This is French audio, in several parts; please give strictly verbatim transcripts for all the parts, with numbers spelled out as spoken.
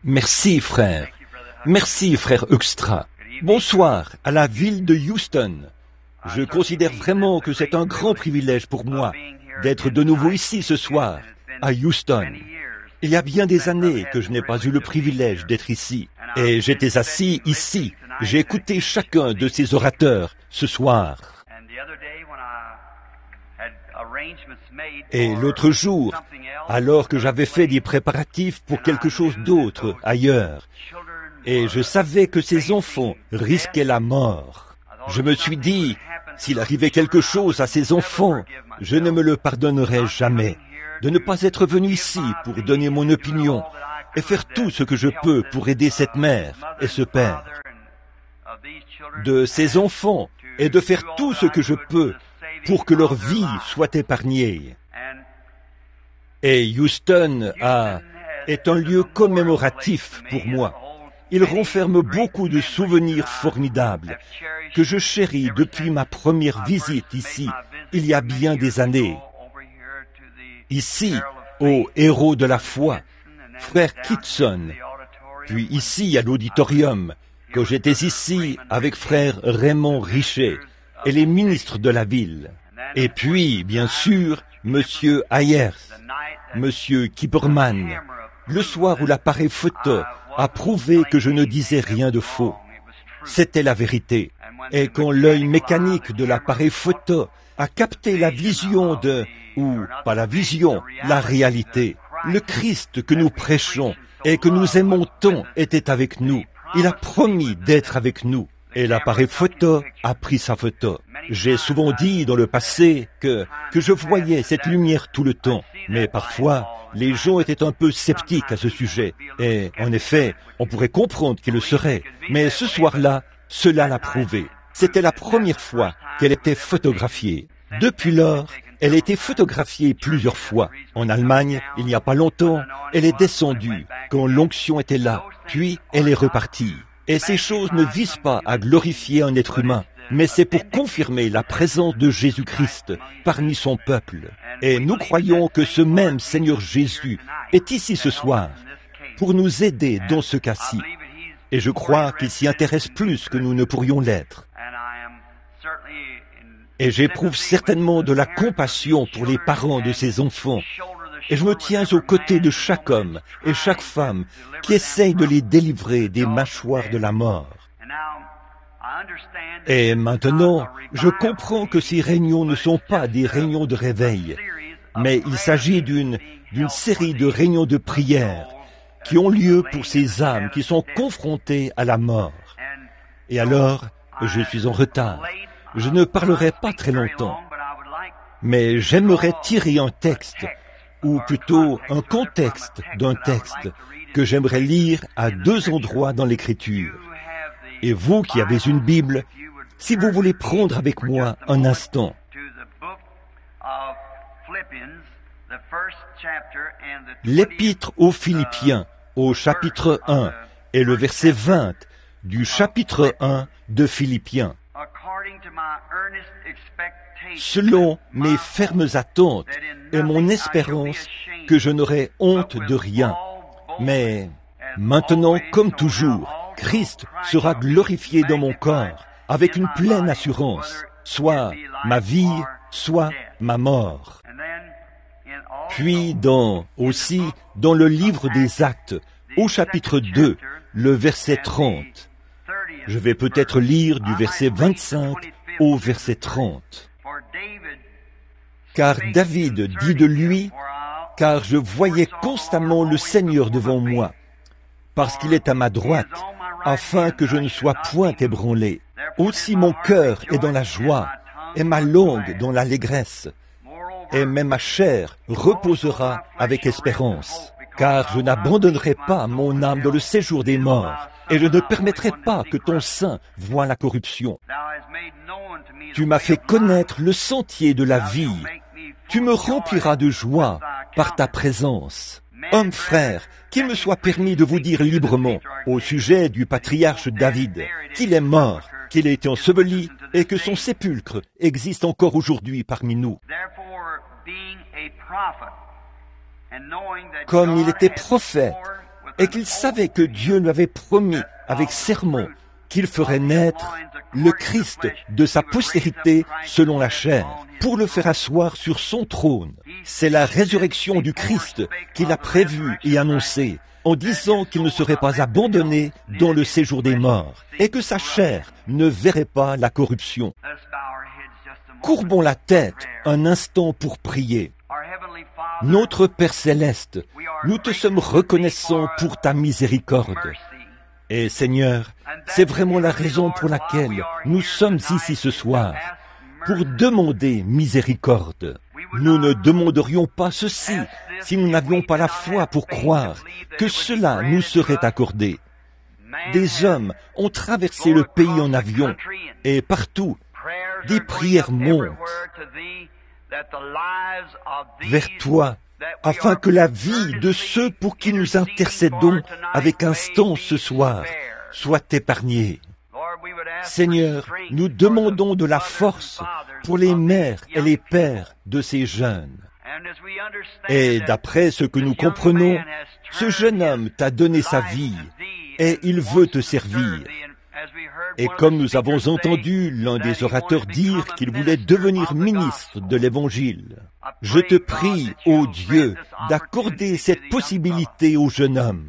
Merci, frère. Merci, frère Extra. Bonsoir à la ville de Houston. Je considère vraiment que c'est un grand privilège pour moi d'être de nouveau ici ce soir, à Houston. Il y a bien des années que je n'ai pas eu le privilège d'être ici. Et j'étais assis ici. J'ai écouté chacun de ces orateurs ce soir. Et l'autre jour, alors que j'avais fait des préparatifs pour quelque chose d'autre ailleurs, et je savais que ces enfants risquaient la mort, je me suis dit, s'il arrivait quelque chose à ces enfants, je ne me le pardonnerai jamais de ne pas être venu ici pour donner mon opinion et faire tout ce que je peux pour aider cette mère et ce père, de ces enfants, et de faire tout ce que je peux pour que leur vie soit épargnée. Et Houston a, est un lieu commémoratif pour moi. Il renferme beaucoup de souvenirs formidables que je chéris depuis ma première visite ici, il y a bien des années. Ici, au héros de la foi, frère Kitson, puis ici à l'auditorium, quand j'étais ici avec frère Raymond Richet et les ministres de la ville. Et puis, bien sûr, monsieur Ayers, monsieur Kipperman, le soir où l'appareil photo a prouvé que je ne disais rien de faux. C'était la vérité. Et quand l'œil mécanique de l'appareil photo a capté la vision de, ou pas la vision, la réalité, le Christ que nous prêchons et que nous aimons tant était avec nous. Il a promis d'être avec nous. Et l'appareil photo a pris sa photo. J'ai souvent dit dans le passé que, que je voyais cette lumière tout le temps. Mais parfois, les gens étaient un peu sceptiques à ce sujet. Et en effet, on pourrait comprendre qu'ils le seraient. Mais ce soir-là, cela l'a prouvé. C'était la première fois qu'elle était photographiée. Depuis lors, elle a été photographiée plusieurs fois. En Allemagne, il n'y a pas longtemps, elle est descendue quand l'onction était là. Puis, elle est repartie. Et ces choses ne visent pas à glorifier un être humain, mais c'est pour confirmer la présence de Jésus-Christ parmi son peuple. Et nous croyons que ce même Seigneur Jésus est ici ce soir pour nous aider dans ce cas-ci. Et je crois qu'il s'y intéresse plus que nous ne pourrions l'être. Et j'éprouve certainement de la compassion pour les parents de ces enfants. Et je me tiens aux côtés de chaque homme et chaque femme qui essaye de les délivrer des mâchoires de la mort. Et maintenant, je comprends que ces réunions ne sont pas des réunions de réveil, mais il s'agit d'une, d'une série de réunions de prière qui ont lieu pour ces âmes qui sont confrontées à la mort. Et alors, je suis en retard. Je ne parlerai pas très longtemps, mais j'aimerais tirer un texte, ou plutôt un contexte d'un texte que j'aimerais lire à deux endroits dans l'Écriture. Et vous qui avez une Bible, si vous voulez prendre avec moi un instant, l'Épître aux Philippiens, au chapitre un, et le verset vingt du chapitre un de Philippiens. Selon mes fermes attentes et mon espérance que je n'aurai honte de rien, mais maintenant, comme toujours, Christ sera glorifié dans mon corps avec une pleine assurance, soit ma vie, soit ma mort. Puis dans, aussi dans le livre des Actes, au chapitre deux, le verset trente. Je vais peut-être lire du verset vingt-cinq au verset trente. Car David dit de lui, « Car je voyais constamment le Seigneur devant moi, parce qu'il est à ma droite, afin que je ne sois point ébranlé. Aussi mon cœur est dans la joie, et ma langue dans l'allégresse, et même ma chair reposera avec espérance. Car je n'abandonnerai pas mon âme dans le séjour des morts, et je ne permettrai pas que ton sein voie la corruption. Tu m'as fait connaître le sentier de la vie. Tu me rempliras de joie par ta présence. Homme frère, qu'il me soit permis de vous dire librement au sujet du patriarche David qu'il est mort, qu'il a été enseveli et que son sépulcre existe encore aujourd'hui parmi nous. Comme il était prophète et qu'il savait que Dieu lui avait promis avec serment qu'il ferait naître le Christ de sa postérité selon la chair, pour le faire asseoir sur son trône. C'est la résurrection du Christ qu'il a prévue et annoncée, en disant qu'il ne serait pas abandonné dans le séjour des morts, et que sa chair ne verrait pas la corruption. Courbons la tête un instant pour prier. Notre Père céleste, nous te sommes reconnaissants pour ta miséricorde. Et Seigneur, c'est vraiment la raison pour laquelle nous sommes ici ce soir, pour demander miséricorde. Nous ne demanderions pas ceci si nous n'avions pas la foi pour croire que cela nous serait accordé. Des hommes ont traversé le pays en avion, et partout, des prières montent vers toi, afin que la vie de ceux pour qui nous intercédons avec instance ce soir soit épargnée. Seigneur, nous demandons de la force pour les mères et les pères de ces jeunes. Et d'après ce que nous comprenons, ce jeune homme t'a donné sa vie et il veut te servir. Et comme nous avons entendu l'un des orateurs dire qu'il voulait devenir ministre de l'Évangile, je te prie, ô Dieu, d'accorder cette possibilité au jeune homme.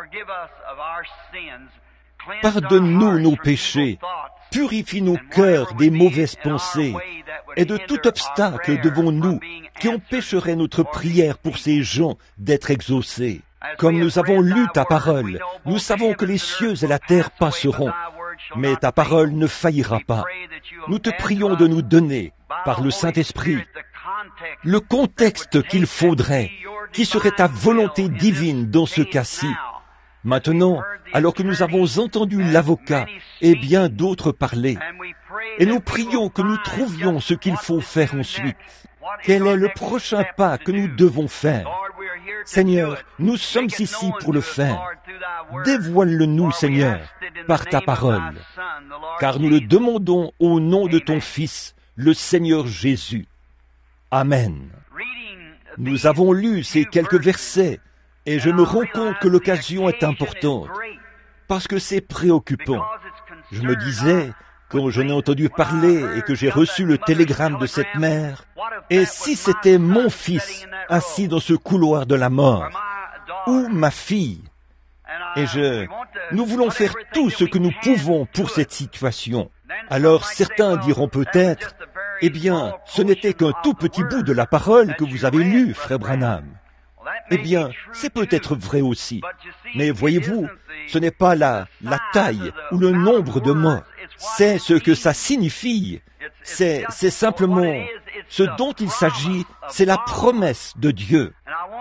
Pardonne-nous nos péchés, purifie nos cœurs des mauvaises pensées et de tout obstacle devant nous qui empêcherait notre prière pour ces gens d'être exaucés. Comme nous avons lu ta parole, nous savons que les cieux et la terre passeront, mais ta parole ne faillira pas. Nous te prions de nous donner, par le Saint-Esprit, le contexte qu'il faudrait, qui serait ta volonté divine dans ce cas-ci. Maintenant, alors que nous avons entendu l'avocat et bien d'autres parler, et nous prions que nous trouvions ce qu'il faut faire ensuite. Quel est le prochain pas que nous devons faire? Seigneur, nous sommes ici pour le faire. Dévoile-le-nous, Seigneur, par ta parole, car nous le demandons au nom de ton Fils, le Seigneur Jésus. Amen. Nous avons lu ces quelques versets, et je me rends compte que l'occasion est importante, parce que c'est préoccupant. Je me disais, quand j'en ai entendu parler et que j'ai reçu le télégramme de cette mère, et si c'était mon fils assis dans ce couloir de la mort, ou ma fille, et je, nous voulons faire tout ce que nous pouvons pour cette situation. Alors certains diront peut-être, eh bien, ce n'était qu'un tout petit bout de la parole que vous avez lu, frère Branham. Eh bien, c'est peut-être vrai aussi. Mais voyez-vous, ce n'est pas la, la taille ou le nombre de mots. C'est ce que ça signifie. C'est, c'est simplement ce dont il s'agit, c'est la promesse de Dieu.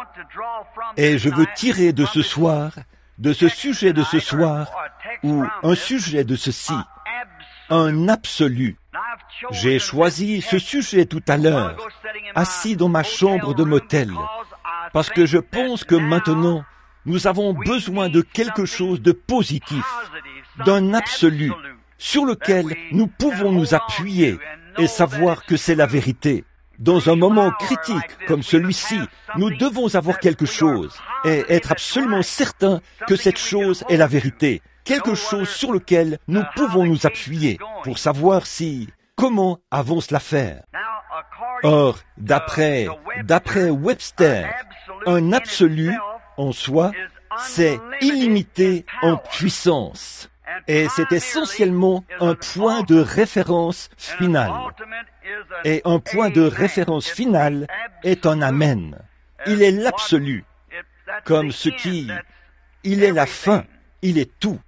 Et je veux tirer de ce soir, de ce sujet de ce soir, ou un sujet de ceci, un absolu. J'ai choisi ce sujet tout à l'heure, assis dans ma chambre de motel, parce que je pense que maintenant, nous avons besoin de quelque chose de positif, d'un absolu, sur lequel nous pouvons nous appuyer et savoir que c'est la vérité. Dans un moment critique comme celui-ci, nous devons avoir quelque chose et être absolument certains que cette chose est la vérité, quelque chose sur lequel nous pouvons nous appuyer pour savoir si, comment avance l'affaire. Or, d'après, d'après Webster, un absolu en soi, c'est illimité en puissance. Et c'est essentiellement un point de référence final. Et un point de référence final est un amen. Il est l'absolu, comme ce qui, il est la fin, il est tout.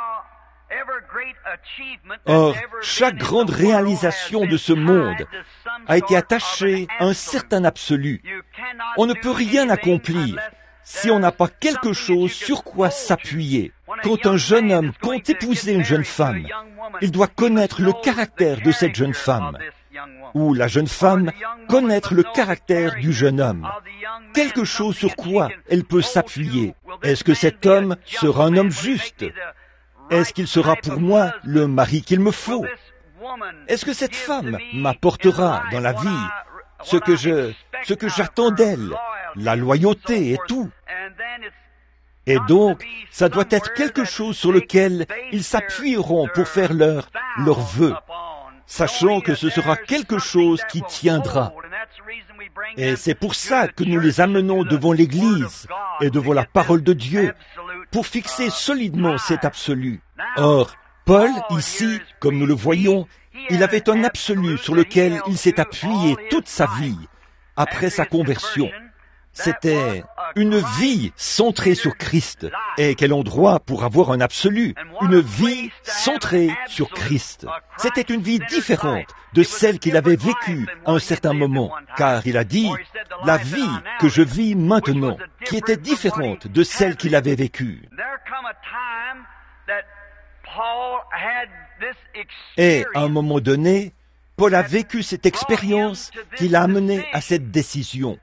Or, chaque grande réalisation de ce monde a été attachée à un certain absolu. On ne peut rien accomplir si on n'a pas quelque chose sur quoi s'appuyer. Quand un jeune homme compte épouser une jeune femme, il doit connaître le caractère de cette jeune femme, ou la jeune femme connaître le caractère du jeune homme, quelque chose sur quoi elle peut s'appuyer. Est-ce que cet homme sera un homme juste? Est-ce qu'il sera pour moi le mari qu'il me faut? Est-ce que cette femme m'apportera dans la vie ce que je, ce que j'attends d'elle, la loyauté et tout? Et donc, ça doit être quelque chose sur lequel ils s'appuieront pour faire leur, leur vœu, sachant que ce sera quelque chose qui tiendra. Et c'est pour ça que nous les amenons devant l'Église et devant la parole de Dieu, pour fixer solidement cet absolu. Or, Paul, ici, comme nous le voyons, il avait un absolu sur lequel il s'est appuyé toute sa vie, après sa conversion. C'était une vie centrée sur Christ. Et quel endroit pour avoir un absolu, une vie centrée sur Christ. C'était une vie différente de celle qu'il avait vécue à un certain moment, car il a dit, la vie que je vis maintenant, qui était différente de celle qu'il avait vécue. Et à un moment donné, Paul a vécu cette expérience qui l'a amené à cette décision.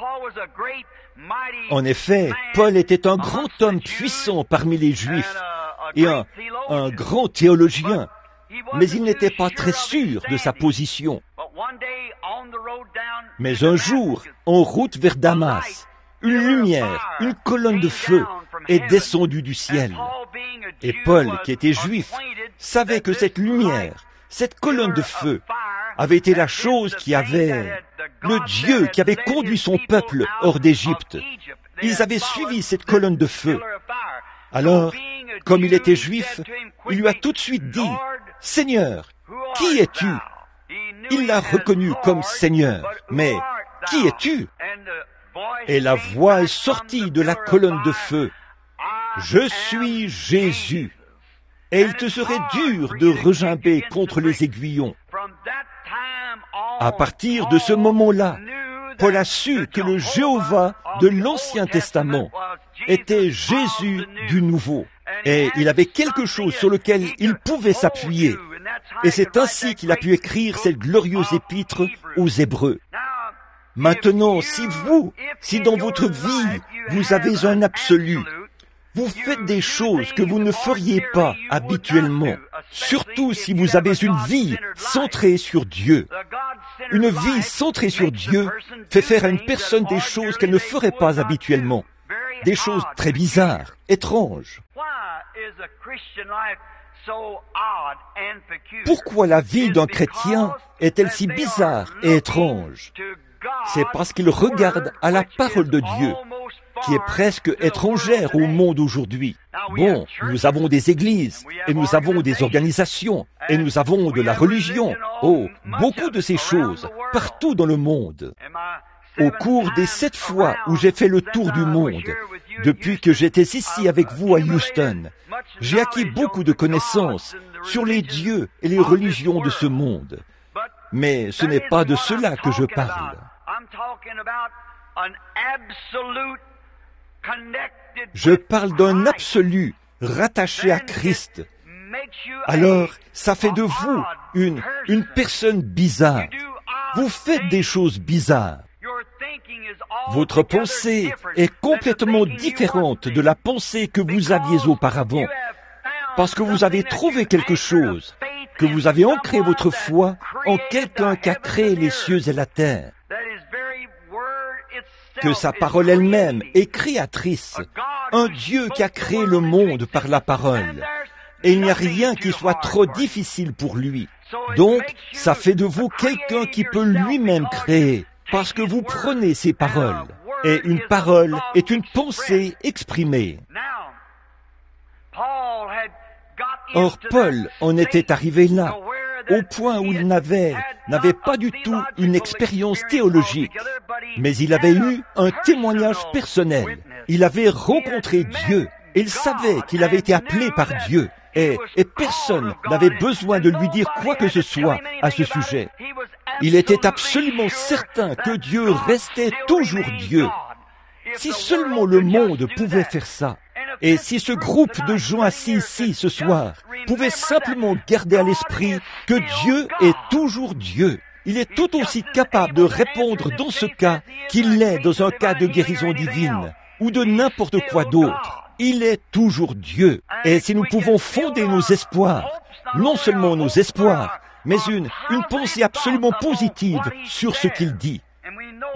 En effet, Paul était un grand homme puissant parmi les Juifs et un, un grand théologien, mais il n'était pas très sûr de sa position. Mais un jour, en route vers Damas, une lumière, une colonne de feu est descendue du ciel. Et Paul, qui était juif, savait que cette lumière, cette colonne de feu, avait été la chose qui avait, le Dieu qui avait conduit son peuple hors d'Égypte. Ils avaient suivi cette colonne de feu. Alors, comme il était juif, il lui a tout de suite dit, « Seigneur, qui es-tu » Il l'a reconnu comme Seigneur. Mais, qui es-tu ? Et la voix est sortie de la colonne de feu. « Je suis Jésus. » Et il te serait dur de regimber contre les aiguillons. À partir de ce moment-là, Paul a su que le Jéhovah de l'Ancien Testament était Jésus du Nouveau. Et il avait quelque chose sur lequel il pouvait s'appuyer. Et c'est ainsi qu'il a pu écrire cette glorieuse épître aux Hébreux. Maintenant, si vous, si dans votre vie, vous avez un absolu, vous faites des choses que vous ne feriez pas habituellement, surtout si vous avez une vie centrée sur Dieu. Une vie centrée sur Dieu fait faire à une personne des choses qu'elle ne ferait pas habituellement, des choses très bizarres, étranges. Pourquoi la vie d'un chrétien est-elle si bizarre et étrange ? C'est parce qu'il regarde à la parole de Dieu, qui est presque étrangère au monde aujourd'hui. Bon, nous avons des églises, et nous avons des organisations, et nous avons de la religion. Oh, beaucoup de ces choses, partout dans le monde. Au cours des sept fois où j'ai fait le tour du monde, depuis que j'étais ici avec vous à Houston, j'ai acquis beaucoup de connaissances sur les dieux et les religions de ce monde. Mais ce n'est pas de cela que je parle. Je parle d'un absolu rattaché à Christ. Alors, ça fait de vous une, une personne bizarre. Vous faites des choses bizarres. Votre pensée est complètement différente de la pensée que vous aviez auparavant, parce que vous avez trouvé quelque chose, que vous avez ancré votre foi en quelqu'un qui a créé les cieux et la terre, que sa parole elle-même est créatrice, un Dieu qui a créé le monde par la parole, et il n'y a rien qui soit trop difficile pour lui. Donc, ça fait de vous quelqu'un qui peut lui-même créer, parce que vous prenez ses paroles, et une parole est une pensée exprimée. Or, Paul en était arrivé là, au point où il n'avait, n'avait pas du tout une expérience théologique, mais il avait eu un témoignage personnel. Il avait rencontré Dieu, et il savait qu'il avait été appelé par Dieu, et, et personne n'avait besoin de lui dire quoi que ce soit à ce sujet. Il était absolument certain que Dieu restait toujours Dieu. Si seulement le monde pouvait faire ça, et si ce groupe de gens assis ici ce soir pouvait simplement garder à l'esprit que Dieu est toujours Dieu, il est tout aussi capable de répondre dans ce cas qu'il l'est dans un cas de guérison divine ou de n'importe quoi d'autre. Il est toujours Dieu. Et si nous pouvons fonder nos espoirs, non seulement nos espoirs, mais une, une pensée absolument positive sur ce qu'il dit.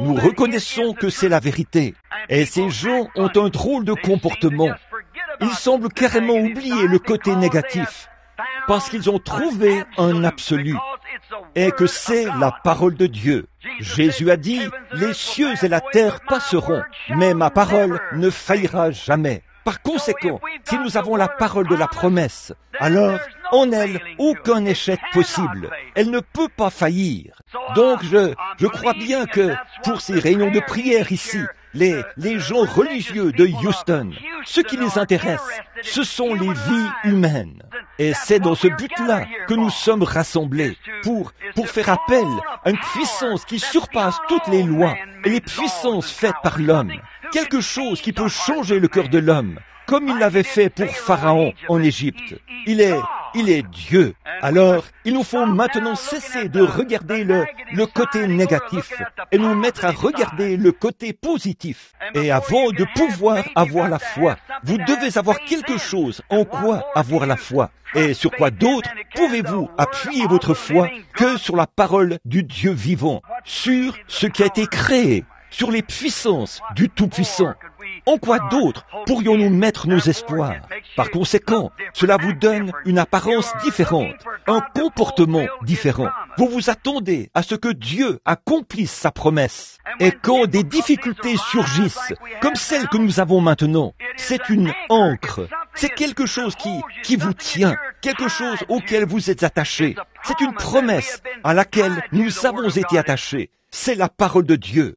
nous reconnaissons que c'est la vérité. Et ces gens ont un drôle de comportement. Ils semblent carrément oublier le côté négatif, parce qu'ils ont trouvé un absolu, et que c'est la parole de Dieu. Jésus a dit, « Les cieux et la terre passeront, mais ma parole ne faillira jamais. » Par conséquent, si nous avons la parole de la promesse, alors en elle, aucun échec possible. Elle ne peut pas faillir. Donc je, je crois bien que pour ces réunions de prière ici, les, les gens religieux de Houston, ce qui les intéresse, ce sont les vies humaines. Et c'est dans ce but-là que nous sommes rassemblés, pour, pour faire appel à une puissance qui surpasse toutes les lois et les puissances faites par l'homme. Quelque chose qui peut changer le cœur de l'homme, comme il l'avait fait pour Pharaon en Égypte. Il est, il est Dieu. Alors, il nous faut maintenant cesser de regarder le, le côté négatif et nous mettre à regarder le côté positif. Et avant de pouvoir avoir la foi, vous devez avoir quelque chose en quoi avoir la foi. Et sur quoi d'autre pouvez-vous appuyer votre foi que sur la parole du Dieu vivant, sur ce qui a été créé, sur les puissances du Tout-Puissant. En quoi d'autre pourrions-nous mettre nos espoirs? Par conséquent, cela vous donne une apparence différente, un comportement différent. Vous vous attendez à ce que Dieu accomplisse sa promesse. Et quand des difficultés surgissent, comme celles que nous avons maintenant, c'est une ancre. C'est quelque chose qui, qui vous tient, quelque chose auquel vous êtes attaché. C'est une promesse à laquelle nous avons été attachés. C'est la parole de Dieu.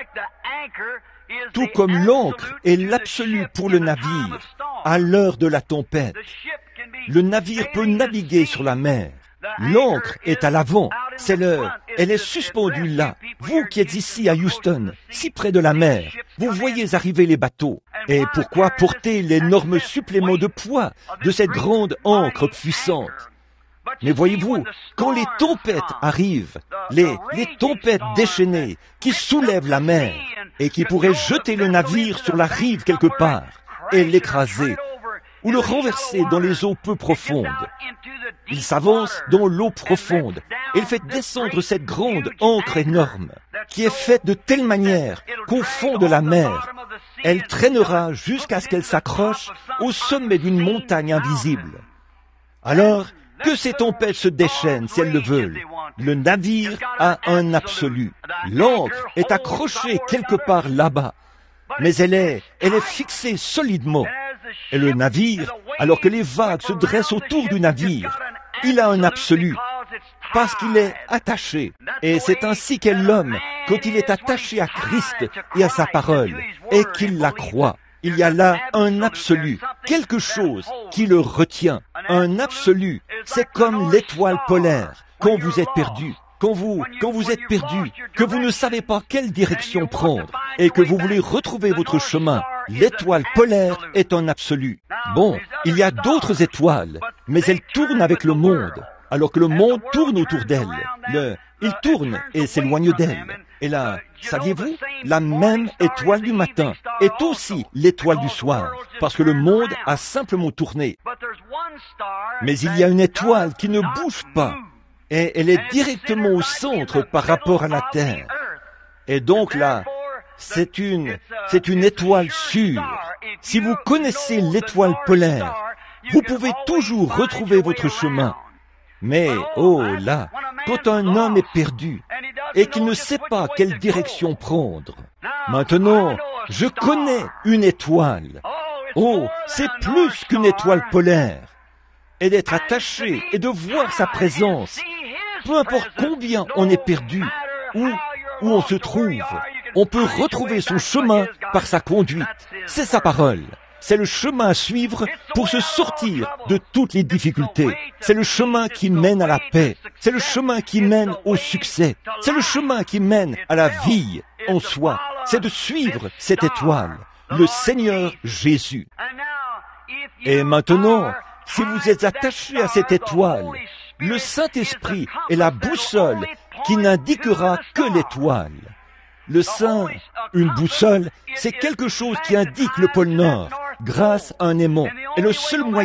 Tout comme l'encre est l'absolu pour le navire à l'heure de la tempête. Le navire peut naviguer sur la mer. L'encre est à l'avant, c'est le, elle est suspendue là. Vous qui êtes ici à Houston, si près de la mer, vous voyez arriver les bateaux. Et pourquoi porter l'énorme supplément de poids de cette grande ancre puissante? Mais voyez-vous, quand les tempêtes arrivent, les, les tempêtes déchaînées qui soulèvent la mer et qui pourraient jeter le navire sur la rive quelque part et l'écraser ou le renverser dans les eaux peu profondes, il s'avance dans l'eau profonde et il fait descendre cette grande ancre énorme qui est faite de telle manière qu'au fond de la mer, elle traînera jusqu'à ce qu'elle s'accroche au sommet d'une montagne invisible. Alors, que ces tempêtes se déchaînent si elles le veulent. Le navire a un absolu. L'ancre est accrochée quelque part là-bas, mais elle est, elle est fixée solidement. Et le navire, alors que les vagues se dressent autour du navire, il a un absolu, parce qu'il est attaché. Et c'est ainsi qu'est l'homme quand il est attaché à Christ et à sa parole, et qu'il la croit. Il y a là un absolu, quelque chose qui le retient. Un absolu, c'est comme l'étoile polaire, quand vous êtes perdu, quand vous, quand vous êtes perdu, que vous ne savez pas quelle direction prendre, et que vous voulez retrouver votre chemin. L'étoile polaire est un absolu. Bon, il y a d'autres étoiles, mais elles tournent avec le monde, alors que le monde tourne autour d'elle. Le, il tourne et s'éloigne d'elle. Et là, saviez-vous, la même étoile du matin est aussi l'étoile du soir, parce que le monde a simplement tourné. Mais il y a une étoile qui ne bouge pas, et elle est directement au centre par rapport à la Terre. Et donc là, c'est une, c'est une étoile sûre. Si vous connaissez l'étoile polaire, vous pouvez toujours retrouver votre chemin. Mais, oh là, quand un homme est perdu et qu'il ne sait pas quelle direction prendre, maintenant, je connais une étoile. Oh, c'est plus qu'une étoile polaire. Et d'être attaché et de voir sa présence, peu importe combien on est perdu, où, où on se trouve, on peut retrouver son chemin par sa conduite. C'est sa parole. C'est le chemin à suivre pour se sortir de toutes les difficultés. C'est le chemin qui mène à la paix. C'est le chemin qui mène au succès. C'est le chemin qui mène à la vie en soi. C'est de suivre cette étoile, le Seigneur Jésus. Et maintenant, si vous êtes attaché à cette étoile, le Saint-Esprit est la boussole qui n'indiquera que l'étoile. Le Saint, une boussole, c'est quelque chose qui indique le pôle Nord grâce à un aimant. Et le seul moyen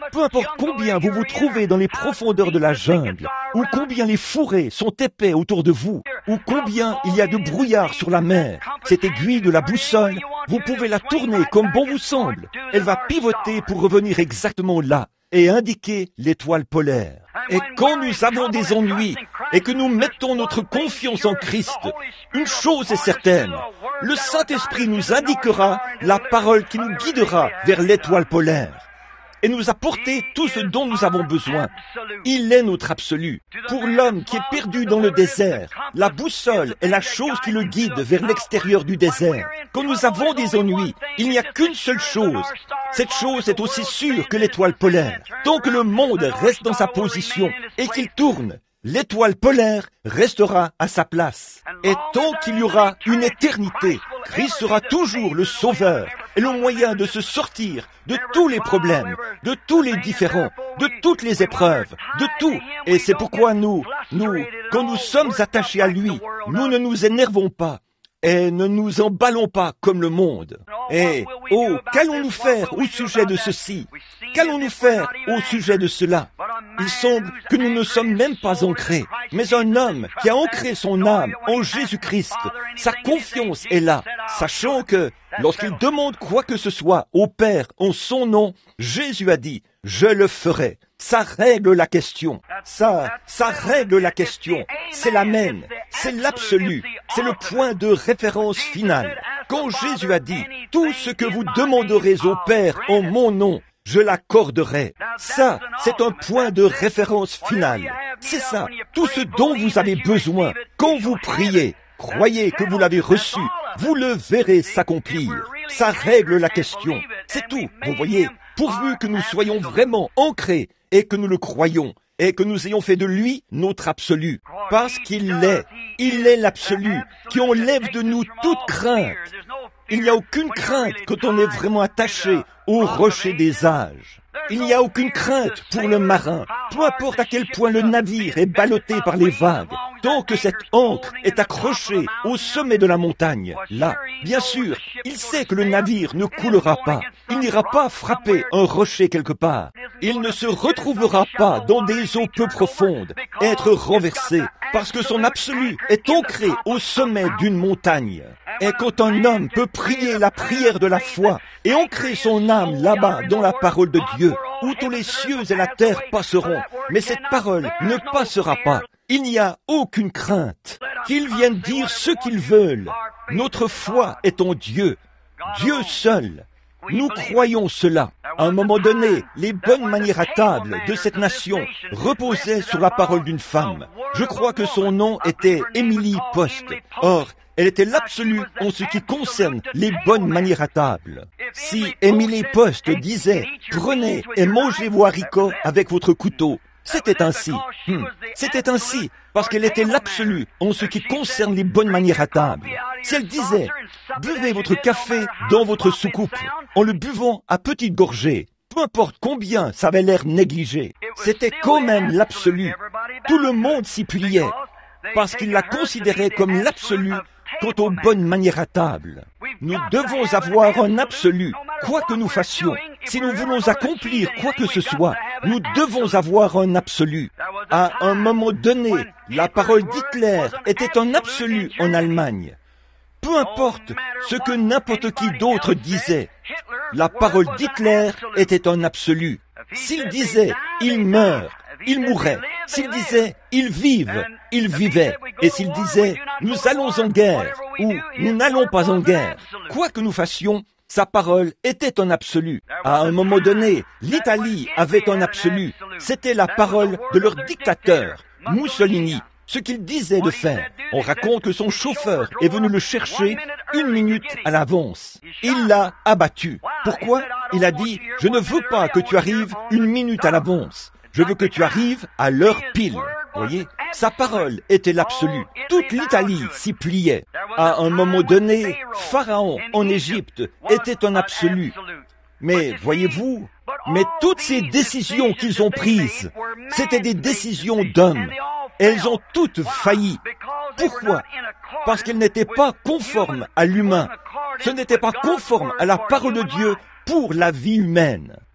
Peu importe combien vous vous trouvez dans les profondeurs de la jungle, ou combien les fourrés sont épais autour de vous, ou combien il y a de brouillard sur la mer, cette aiguille de la boussole, vous pouvez la tourner comme bon vous semble. Elle va pivoter pour revenir exactement là et indiquer l'étoile polaire. Et quand nous avons des ennuis et que nous mettons notre confiance en Christ, une chose est certaine, le Saint-Esprit nous indiquera la parole qui nous guidera vers l'étoile polaire et nous apporter tout ce dont nous avons besoin. Il est notre absolu. Pour l'homme qui est perdu dans le désert, la boussole est la chose qui le guide vers l'extérieur du désert. Quand nous avons des ennuis, il n'y a qu'une seule chose. Cette chose est aussi sûre que l'étoile polaire. Tant que le monde reste dans sa position et qu'il tourne, l'étoile polaire restera à sa place. Et tant qu'il y aura une éternité, Christ sera toujours le sauveur et le moyen de se sortir de tous les problèmes, de tous les différends, de toutes les épreuves, de tout. Et c'est pourquoi nous, nous, quand nous sommes attachés à lui, nous ne nous énervons pas et ne nous emballons pas comme le monde. Et, oh, qu'allons-nous faire au sujet de ceci? Qu'allons-nous faire au sujet de cela? Il semble que nous ne sommes même pas ancrés, mais un homme qui a ancré son âme en Jésus-Christ, sa confiance est là, sachant que lorsqu'il demande quoi que ce soit au Père en son nom, Jésus a dit, « Je le ferai ». Ça règle la question. Ça, ça règle la question. C'est l'amen. C'est l'absolu. C'est le point de référence final. Quand Jésus a dit, « Tout ce que vous demanderez au Père en mon nom, je l'accorderai ». Ça, c'est un point de référence final. C'est ça. Tout ce dont vous avez besoin, quand vous priez, croyez que vous l'avez reçu. Vous le verrez s'accomplir. Ça règle la question. C'est tout. Vous voyez, pourvu que nous soyons vraiment ancrés et que nous le croyons, et que nous ayons fait de lui notre absolu. Parce qu'il l'est. Il est l'absolu, qui enlève de nous toute crainte. Il n'y a aucune crainte quand on est vraiment attaché au rocher des âges. Il n'y a aucune crainte pour le marin, peu importe à quel point le navire est ballotté par les vagues, tant que cette ancre est accrochée au sommet de la montagne. Là, bien sûr, il sait que le navire ne coulera pas. Il n'ira pas frapper un rocher quelque part. Il ne se retrouvera pas dans des eaux peu profondes, être renversé, parce que son absolu est ancré au sommet d'une montagne. Et quand un homme peut prier la prière de la foi et ancrer son âme là-bas dans la parole de Dieu, où tous les cieux et la terre passeront, mais cette parole ne passera pas. Il n'y a aucune crainte. Qu'ils viennent dire ce qu'ils veulent. Notre foi est en Dieu. Dieu seul. Nous croyons cela. À un moment donné, les bonnes manières à table de cette nation reposaient sur la parole d'une femme. Je crois que son nom était Emily Post. Or, elle était l'absolu en ce qui concerne les bonnes manières à table. Si Emily Post disait « Prenez et mangez vos haricots avec votre couteau », c'était ainsi. Hmm. C'était ainsi, parce qu'elle était l'absolu en ce qui concerne les bonnes manières à table. Si elle disait « Buvez votre café dans votre soucoupe, en le buvant à petites gorgées », peu importe combien ça avait l'air négligé, c'était quand même l'absolu. Tout le monde s'y pliait, parce qu'il la considérait comme l'absolu quant aux bonnes manières à table. Nous devons avoir un absolu, quoi que nous fassions. Si nous voulons accomplir quoi que ce soit, nous devons avoir un absolu. À un moment donné, la parole d'Hitler était un absolu en Allemagne. Peu importe ce que n'importe qui d'autre disait, la parole d'Hitler était un absolu. S'il disait « il meurt », il mourait. S'il disait « ils vivent », ils vivaient. Et s'il disait « nous allons en guerre » ou « nous n'allons pas en guerre », quoi que nous fassions, sa parole était un absolu. À un moment donné, l'Italie avait un absolu. C'était la parole de leur dictateur, Mussolini, ce qu'il disait de faire. On raconte que son chauffeur est venu le chercher une minute à l'avance. Il l'a abattu. Pourquoi? Il a dit « je ne veux pas que tu arrives une minute à l'avance. Je veux que tu arrives à l'heure pile. » Vous voyez, sa parole était l'absolu. Toute l'Italie s'y pliait. À un moment donné, Pharaon en Égypte était un absolu. Mais voyez-vous, mais toutes ces décisions qu'ils ont prises, c'était des décisions d'hommes. Elles ont toutes failli. Pourquoi? Parce qu'elles n'étaient pas conformes à l'humain. Ce n'était pas conforme à la parole de Dieu pour la vie humaine.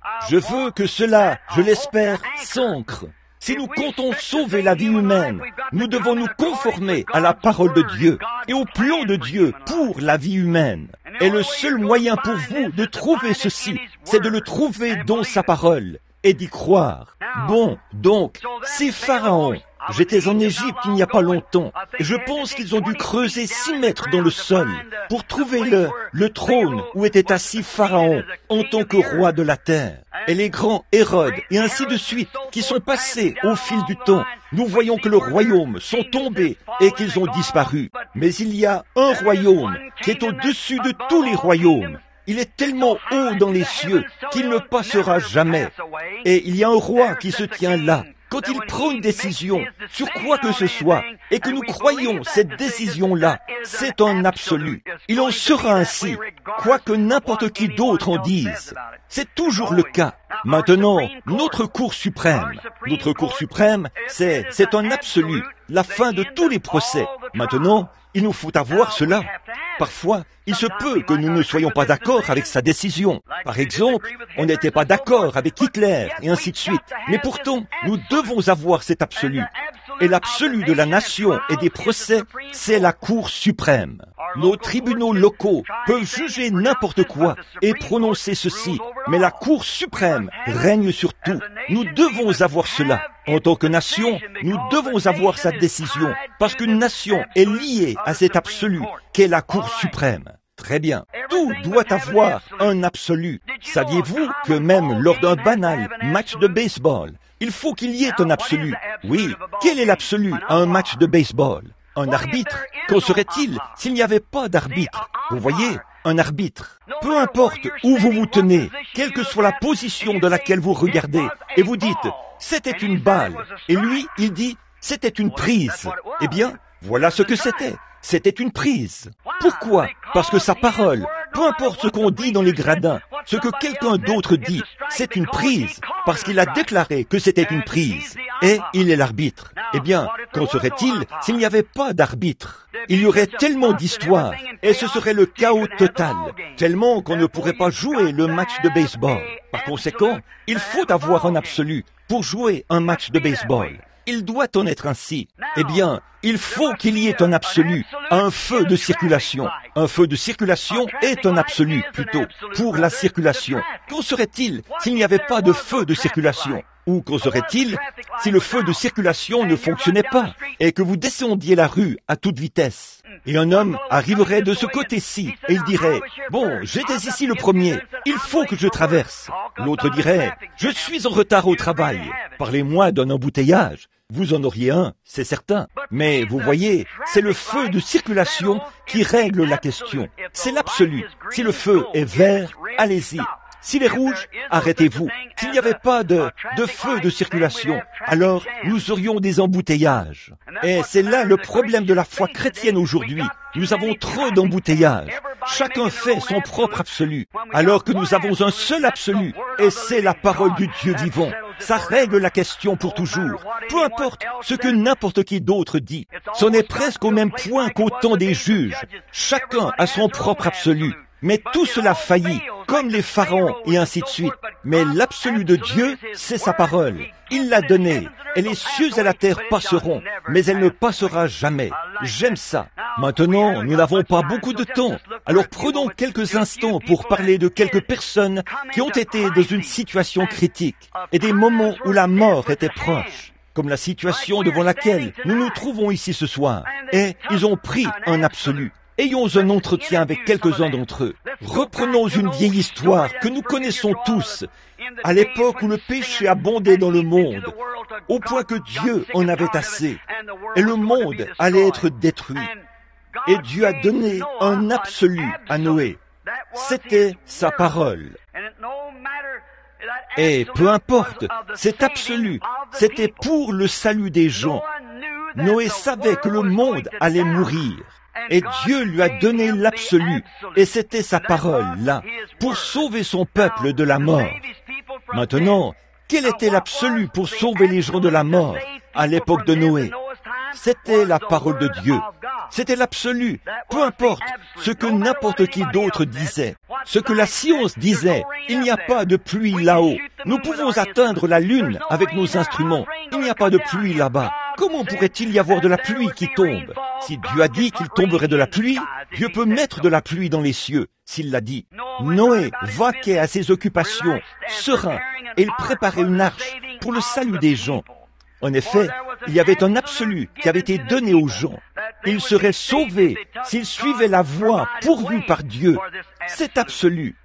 Je veux que cela, je l'espère, s'ancre. Si nous comptons sauver la vie humaine, nous devons nous conformer à la parole de Dieu et au plan de Dieu pour la vie humaine. Et le seul moyen pour vous de trouver ceci, c'est de le trouver dans sa parole et d'y croire. Bon, donc, si Pharaon, j'étais en Égypte il n'y a pas longtemps, et je pense qu'ils ont dû creuser six mètres dans le sol pour trouver le, le trône où était assis Pharaon en tant que roi de la terre. Et les grands Hérode, et ainsi de suite, qui sont passés au fil du temps. Nous voyons que le royaume sont tombés et qu'ils ont disparu. Mais il y a un royaume qui est au-dessus de tous les royaumes. Il est tellement haut dans les cieux qu'il ne passera jamais. Et il y a un roi qui se tient là. Quand il prend une décision sur quoi que ce soit, et que nous croyons cette décision-là, c'est un absolu. Il en sera ainsi, quoi que n'importe qui d'autre en dise. C'est toujours le cas. Maintenant, notre Cour suprême, notre Cour suprême, c'est, c'est un absolu, la fin de tous les procès. Maintenant, il nous faut avoir cela. Parfois, il se peut que nous ne soyons pas d'accord avec sa décision. Par exemple, on n'était pas d'accord avec Hitler, et ainsi de suite. Mais pourtant, nous devons avoir cet absolu. Et l'absolu de la nation et des procès, c'est la Cour suprême. Nos tribunaux locaux peuvent juger n'importe quoi et prononcer ceci, mais la Cour suprême règne sur tout. Nous devons avoir cela. En tant que nation, nous devons avoir sa décision, parce qu'une nation est liée à cet absolu qu'est la Cour suprême. Très bien. Tout doit avoir un absolu. Saviez-vous que même lors d'un banal match de baseball, il faut qu'il y ait un absolu? Oui. Quel est l'absolu à un match de baseball? Un arbitre. Qu'en serait-il s'il n'y avait pas d'arbitre? Vous voyez, un arbitre. Peu importe où vous vous tenez, quelle que soit la position de laquelle vous regardez, et vous dites, c'était une balle. Et lui, il dit, c'était une prise. Eh bien, voilà ce que c'était. C'était une prise. Pourquoi? Parce que sa parole, peu importe ce qu'on dit dans les gradins, ce que quelqu'un d'autre dit, c'est une prise, parce qu'il a déclaré que c'était une prise. Et il est l'arbitre. Eh bien, qu'en serait-il s'il n'y avait pas d'arbitre? Il y aurait tellement d'histoires, et ce serait le chaos total, tellement qu'on ne pourrait pas jouer le match de baseball. Par conséquent, il faut avoir un absolu pour jouer un match de baseball. Il doit en être ainsi. Eh bien, il faut qu'il y ait un absolu, un feu de circulation. Un feu de circulation est un absolu, plutôt, pour la circulation. Qu'en serait-il s'il n'y avait pas de feu de circulation? Ou qu'en serait-il si le feu de circulation ne fonctionnait pas et que vous descendiez la rue à toute vitesse? Et un homme arriverait de ce côté-ci et il dirait, « Bon, j'étais ici le premier, il faut que je traverse. » L'autre dirait, « Je suis en retard au travail. Parlez-moi d'un embouteillage. » Vous en auriez un, c'est certain. Mais vous voyez, c'est le feu de circulation qui règle la question. C'est l'absolu. Si le feu est vert, allez-y. S'il est rouge, arrêtez-vous. S'il n'y avait pas de, de feu de circulation, alors nous aurions des embouteillages. Et c'est là le problème de la foi chrétienne aujourd'hui. Nous avons trop d'embouteillages. Chacun fait son propre absolu, alors que nous avons un seul absolu, et c'est la parole du Dieu vivant. Ça règle la question pour toujours. Peu importe ce que n'importe qui d'autre dit. C'en est presque au même point qu'au temps des juges. Chacun a son propre absolu. Mais tout cela faillit, comme les pharaons et ainsi de suite. Mais l'absolu de Dieu, c'est sa parole. Il l'a donnée, et les cieux et la terre passeront, mais elle ne passera jamais. J'aime ça. Maintenant, nous n'avons pas beaucoup de temps. Alors prenons quelques instants pour parler de quelques personnes qui ont été dans une situation critique et des moments où la mort était proche, comme la situation devant laquelle nous nous trouvons ici ce soir. Et ils ont pris un absolu. Ayons un entretien avec quelques-uns d'entre eux. Reprenons une vieille histoire que nous connaissons tous, à l'époque où le péché abondait dans le monde, au point que Dieu en avait assez, et le monde allait être détruit. Et Dieu a donné un absolu à Noé. C'était sa parole. Et peu importe, cet absolu, c'était pour le salut des gens. Noé savait que le monde allait mourir. Et Dieu lui a donné l'absolu, et c'était sa parole, là, pour sauver son peuple de la mort. Maintenant, quel était l'absolu pour sauver les gens de la mort à l'époque de Noé? C'était la parole de Dieu. C'était l'absolu, peu importe ce que n'importe qui d'autre disait, ce que la science disait. Il n'y a pas de pluie là-haut. Nous pouvons atteindre la Lune avec nos instruments. Il n'y a pas de pluie là-bas. Comment pourrait-il y avoir de la pluie qui tombe? Si Dieu a dit qu'il tomberait de la pluie, Dieu peut mettre de la pluie dans les cieux, s'il l'a dit. Noé vaquait à ses occupations, serein, et il préparait une arche pour le salut des gens. En effet, il y avait un absolu qui avait été donné aux gens. Ils seraient sauvés s'ils suivaient la voie pourvue par Dieu. C'est absolu.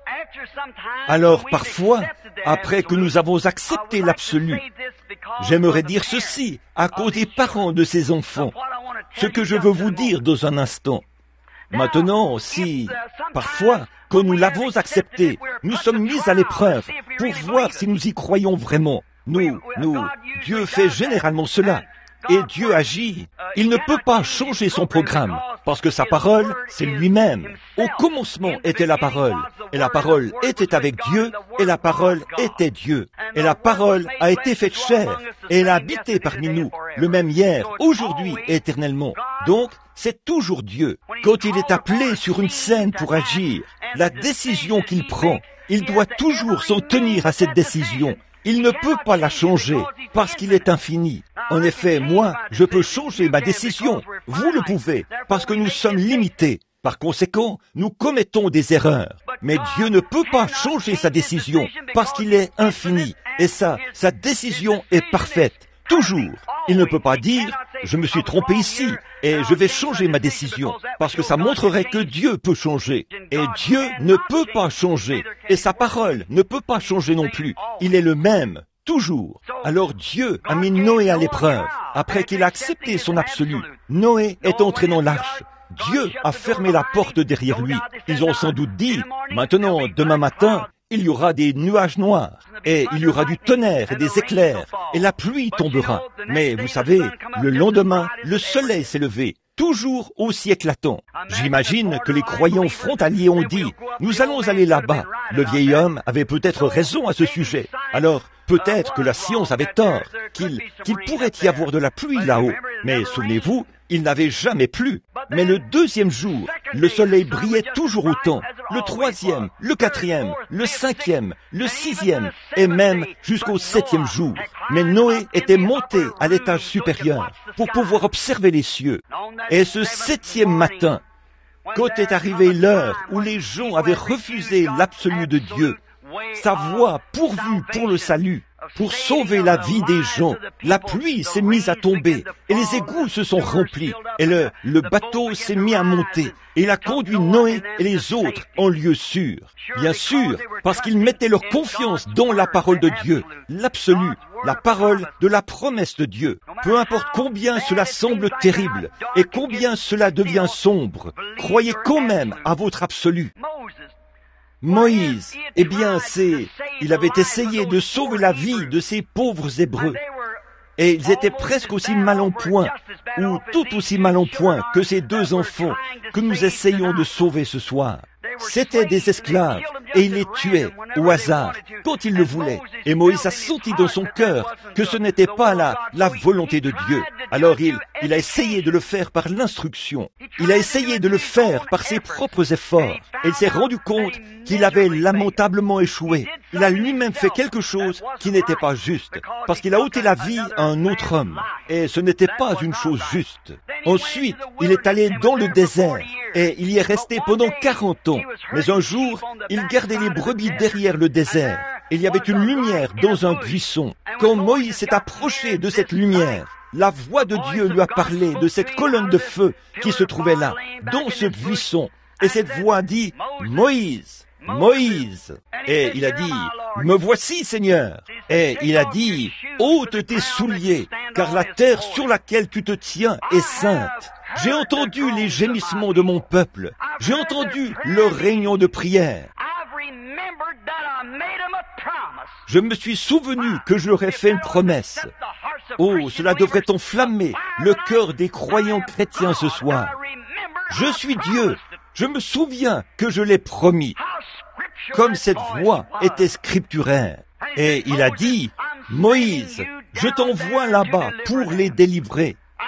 Alors parfois, après que nous avons accepté l'absolu, j'aimerais dire ceci à cause des parents de ces enfants, ce que je veux vous dire dans un instant. Maintenant, si, parfois, quand nous l'avons accepté, nous sommes mis à l'épreuve pour voir si nous y croyons vraiment. Nous, nous, Dieu fait généralement cela. Et Dieu agit. Il ne peut pas changer son programme, parce que sa parole, c'est lui-même. Au commencement était la parole, et la parole était avec Dieu, et la parole était Dieu. Et la parole a été faite chair, et elle a habité parmi nous, le même hier, aujourd'hui et éternellement. Donc, c'est toujours Dieu. Quand il est appelé sur une scène pour agir, la décision qu'il prend, il doit toujours s'en tenir à cette décision. Il ne peut pas la changer, parce qu'il est infini. En effet, moi, je peux changer ma décision. Vous le pouvez, parce que nous sommes limités. Par conséquent, nous commettons des erreurs. Mais Dieu ne peut pas changer sa décision, parce qu'il est infini. Et ça, sa décision est parfaite. Toujours. Il ne peut pas dire, je me suis trompé ici, et je vais changer ma décision, parce que ça montrerait que Dieu peut changer. Et Dieu ne peut pas changer, et sa parole ne peut pas changer non plus. Il est le même, toujours. Alors Dieu a mis Noé à l'épreuve, après qu'il a accepté son absolu. Noé est entré dans l'arche. Dieu a fermé la porte derrière lui. Ils ont sans doute dit, maintenant, demain matin, il y aura des nuages noirs, et il y aura du tonnerre et des éclairs, et la pluie tombera. Mais vous savez, le lendemain, le soleil s'est levé, toujours aussi éclatant. J'imagine que les croyants frontaliers ont dit, nous allons aller là-bas. Le vieil homme avait peut-être raison à ce sujet. Alors, peut-être que la science avait tort, qu'il qu'il pourrait y avoir de la pluie là-haut. Mais souvenez-vous, il n'avait jamais plu. Mais le deuxième jour, le soleil brillait toujours autant. Le troisième, le quatrième, le cinquième, le sixième, et même jusqu'au septième jour. Mais Noé était monté à l'étage supérieur pour pouvoir observer les cieux. Et ce septième matin, quand est arrivée l'heure où les gens avaient refusé l'absolu de Dieu, sa voie pourvue pour le salut, pour sauver la vie des gens, la pluie s'est mise à tomber, et les égouts se sont remplis, et le, le bateau s'est mis à monter, et il a conduit Noé et les autres en lieu sûr. Bien sûr, parce qu'ils mettaient leur confiance dans la parole de Dieu, l'absolu, la parole de la promesse de Dieu. Peu importe combien cela semble terrible, et combien cela devient sombre, croyez quand même à votre absolu. Moïse, eh bien, c'est, il avait essayé de sauver la vie de ces pauvres Hébreux. Et ils étaient presque aussi mal en point, ou tout aussi mal en point que ces deux enfants que nous essayons de sauver ce soir. C'étaient des esclaves, et il les tuait au hasard, quand il le voulait. Et Moïse a senti dans son cœur que ce n'était pas là la volonté de Dieu. Alors il, il a essayé de le faire par l'instruction. Il a essayé de le faire par ses propres efforts. Et il s'est rendu compte qu'il avait lamentablement échoué. Il a lui-même fait quelque chose qui n'était pas juste, parce qu'il a ôté la vie à un autre homme. Et ce n'était pas une chose juste. Ensuite, il est allé dans le désert, et il y est resté pendant quarante ans. Mais un jour, il gardait les brebis derrière le désert. Il y avait une lumière dans un buisson. Quand Moïse s'est approché de cette lumière, la voix de Dieu lui a parlé de cette colonne de feu qui se trouvait là, dans ce buisson. Et cette voix dit, « Moïse, Moïse !» Et il a dit, « Me voici, Seigneur !» Et il a dit, « Ôte tes souliers, car la terre sur laquelle tu te tiens est sainte. » J'ai entendu les gémissements de mon peuple. J'ai entendu leur réunion de prière. Je me suis souvenu que je leur ai fait une promesse. Oh, cela devrait enflammer le cœur des croyants chrétiens ce soir. Je suis Dieu. Je me souviens que je l'ai promis. Comme cette voix était scripturaire. Et il a dit, Moïse, je t'envoie là-bas pour les délivrer.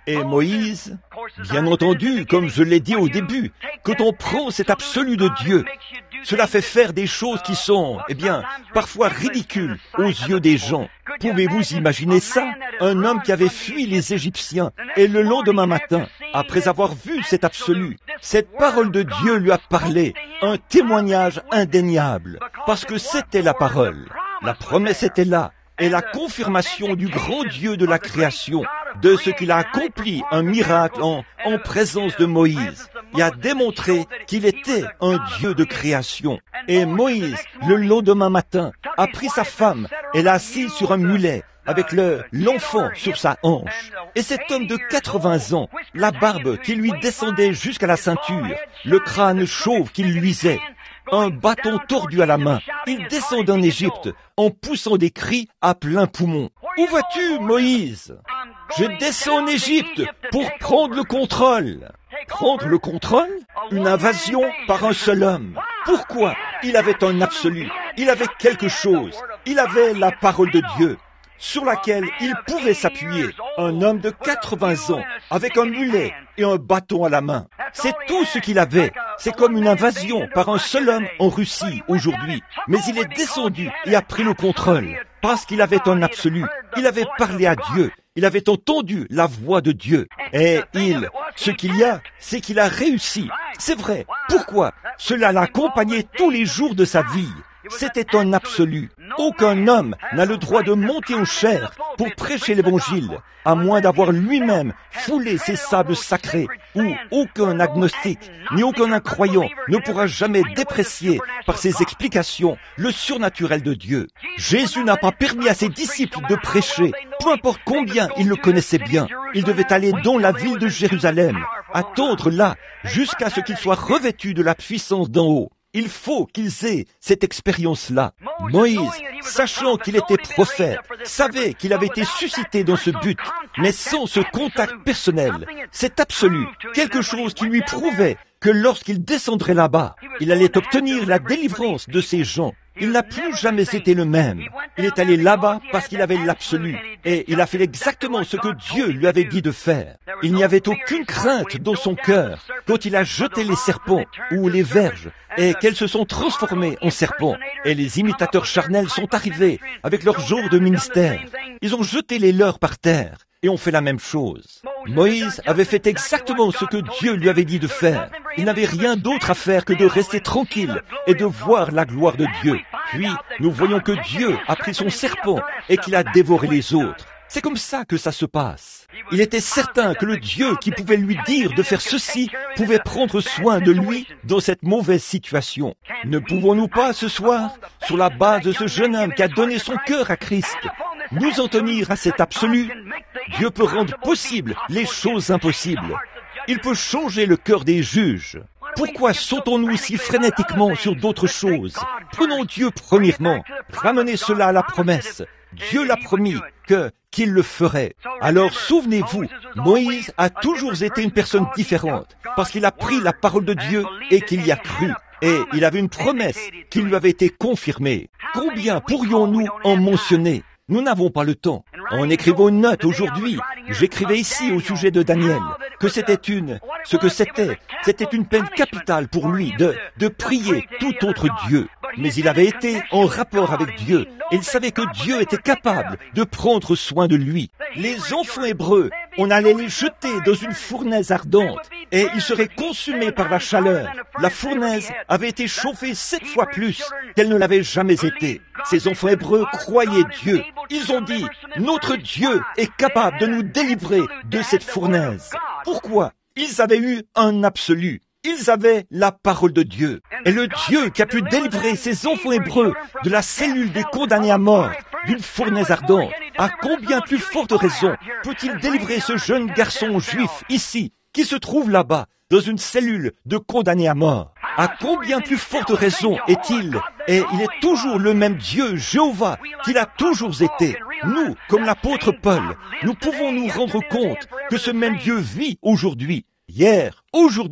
Et Moïse, bien entendu, comme je l'ai dit au début, quand on prend cet absolu de Dieu, cela fait faire des choses qui sont, eh bien, parfois ridicules aux yeux des gens. Pouvez-vous imaginer ça? Un homme qui avait fui les Égyptiens et le lendemain matin, après avoir vu cet absolu, cette parole de Dieu lui a parlé, un témoignage indéniable, parce que c'était la parole. La promesse était là. Et la confirmation du grand Dieu de la création, de ce qu'il a accompli, un miracle en, en présence de Moïse, et a démontré qu'il était un Dieu de création. Et Moïse, le lendemain matin, a pris sa femme et l'a assise sur un mulet, avec le, l'enfant sur sa hanche. Et cet homme de quatre-vingts ans, la barbe qui lui descendait jusqu'à la ceinture, le crâne chauve qui luisait, un bâton tordu à la main. Il descend en Égypte en poussant des cris à plein poumon. « Où vas-tu, Moïse ?»« Je descends en Égypte pour prendre le contrôle. » Prendre le contrôle? Une invasion par un seul homme. Pourquoi? Il avait un absolu. Il avait quelque chose. Il avait la parole de Dieu sur laquelle il pouvait s'appuyer. Un homme de quatre-vingts ans, avec un mulet et un bâton à la main. C'est tout ce qu'il avait. C'est comme une invasion par un seul homme en Russie aujourd'hui. Mais il est descendu et a pris le contrôle, parce qu'il avait un absolu. Il avait parlé à Dieu. Il avait entendu la voix de Dieu. Et il, ce qu'il y a, c'est qu'il a réussi. C'est vrai. Pourquoi? Cela l'a accompagné tous les jours de sa vie. C'était un absolu. Aucun homme n'a le droit de monter aux chairs pour prêcher l'évangile, à moins d'avoir lui-même foulé ses sables sacrés, où aucun agnostique, ni aucun incroyant ne pourra jamais déprécier par ses explications le surnaturel de Dieu. Jésus n'a pas permis à ses disciples de prêcher, peu importe combien ils le connaissaient bien. Ils devaient aller dans la ville de Jérusalem, attendre là, jusqu'à ce qu'ils soient revêtus de la puissance d'en haut. Il faut qu'ils aient cette expérience-là. Moïse, sachant qu'il était prophète, savait qu'il avait été suscité dans ce but, mais sans ce contact personnel, cet absolu, quelque chose qui lui prouvait que lorsqu'il descendrait là-bas, il allait obtenir la délivrance de ces gens. Il n'a plus jamais été le même. Il est allé là-bas parce qu'il avait l'absolu. Et il a fait exactement ce que Dieu lui avait dit de faire. Il n'y avait aucune crainte dans son cœur quand il a jeté les serpents ou les verges et qu'elles se sont transformées en serpents. Et les imitateurs charnels sont arrivés avec leur jour de ministère. Ils ont jeté les leurs par terre et ont fait la même chose. Moïse avait fait exactement ce que Dieu lui avait dit de faire. Il n'avait rien d'autre à faire que de rester tranquille et de voir la gloire de Dieu. Puis, nous voyons que Dieu a pris son serpent et qu'il a dévoré les autres. C'est comme ça que ça se passe. Il était certain que le Dieu qui pouvait lui dire de faire ceci pouvait prendre soin de lui dans cette mauvaise situation. Ne pouvons-nous pas ce soir, sur la base de ce jeune homme qui a donné son cœur à Christ, nous en tenir à cet absolu? Dieu peut rendre possible les choses impossibles. Il peut changer le cœur des juges. Pourquoi sautons-nous si frénétiquement sur d'autres choses? Prenons Dieu premièrement. Ramenez cela à la promesse. Dieu l'a promis que qu'il le ferait. Alors souvenez-vous, Moïse a toujours été une personne différente parce qu'il a pris la parole de Dieu et qu'il y a cru. Et il avait une promesse qui lui avait été confirmée. Combien pourrions-nous en mentionner? Nous n'avons pas le temps. En écrivant une note aujourd'hui, j'écrivais ici au sujet de Daniel que c'était une, ce que c'était, c'était une peine capitale pour lui de, de prier tout autre Dieu. Mais il avait été en rapport avec Dieu et il savait que Dieu était capable de prendre soin de lui. Les enfants hébreux, on allait les jeter dans une fournaise ardente et ils seraient consumés par la chaleur. La fournaise avait été chauffée sept fois plus qu'elle ne l'avait jamais été. Ces enfants hébreux croyaient Dieu. Ils ont dit, notre Dieu est capable de nous délivrer de cette fournaise. Pourquoi? Ils avaient eu un absolu. Ils avaient la parole de Dieu. Et le Dieu qui a pu délivrer ces enfants hébreux de la cellule des condamnés à mort, d'une fournaise ardente, à combien plus forte raison peut-il délivrer ce jeune garçon juif ici, qui se trouve là-bas, dans une cellule de condamnés à mort? À combien plus forte raison est-il? Et il est toujours le même Dieu, Jéhovah, qu'il a toujours été. Nous, comme l'apôtre Paul, nous pouvons nous rendre compte que ce même Dieu vit aujourd'hui, hier, aujourd'hui,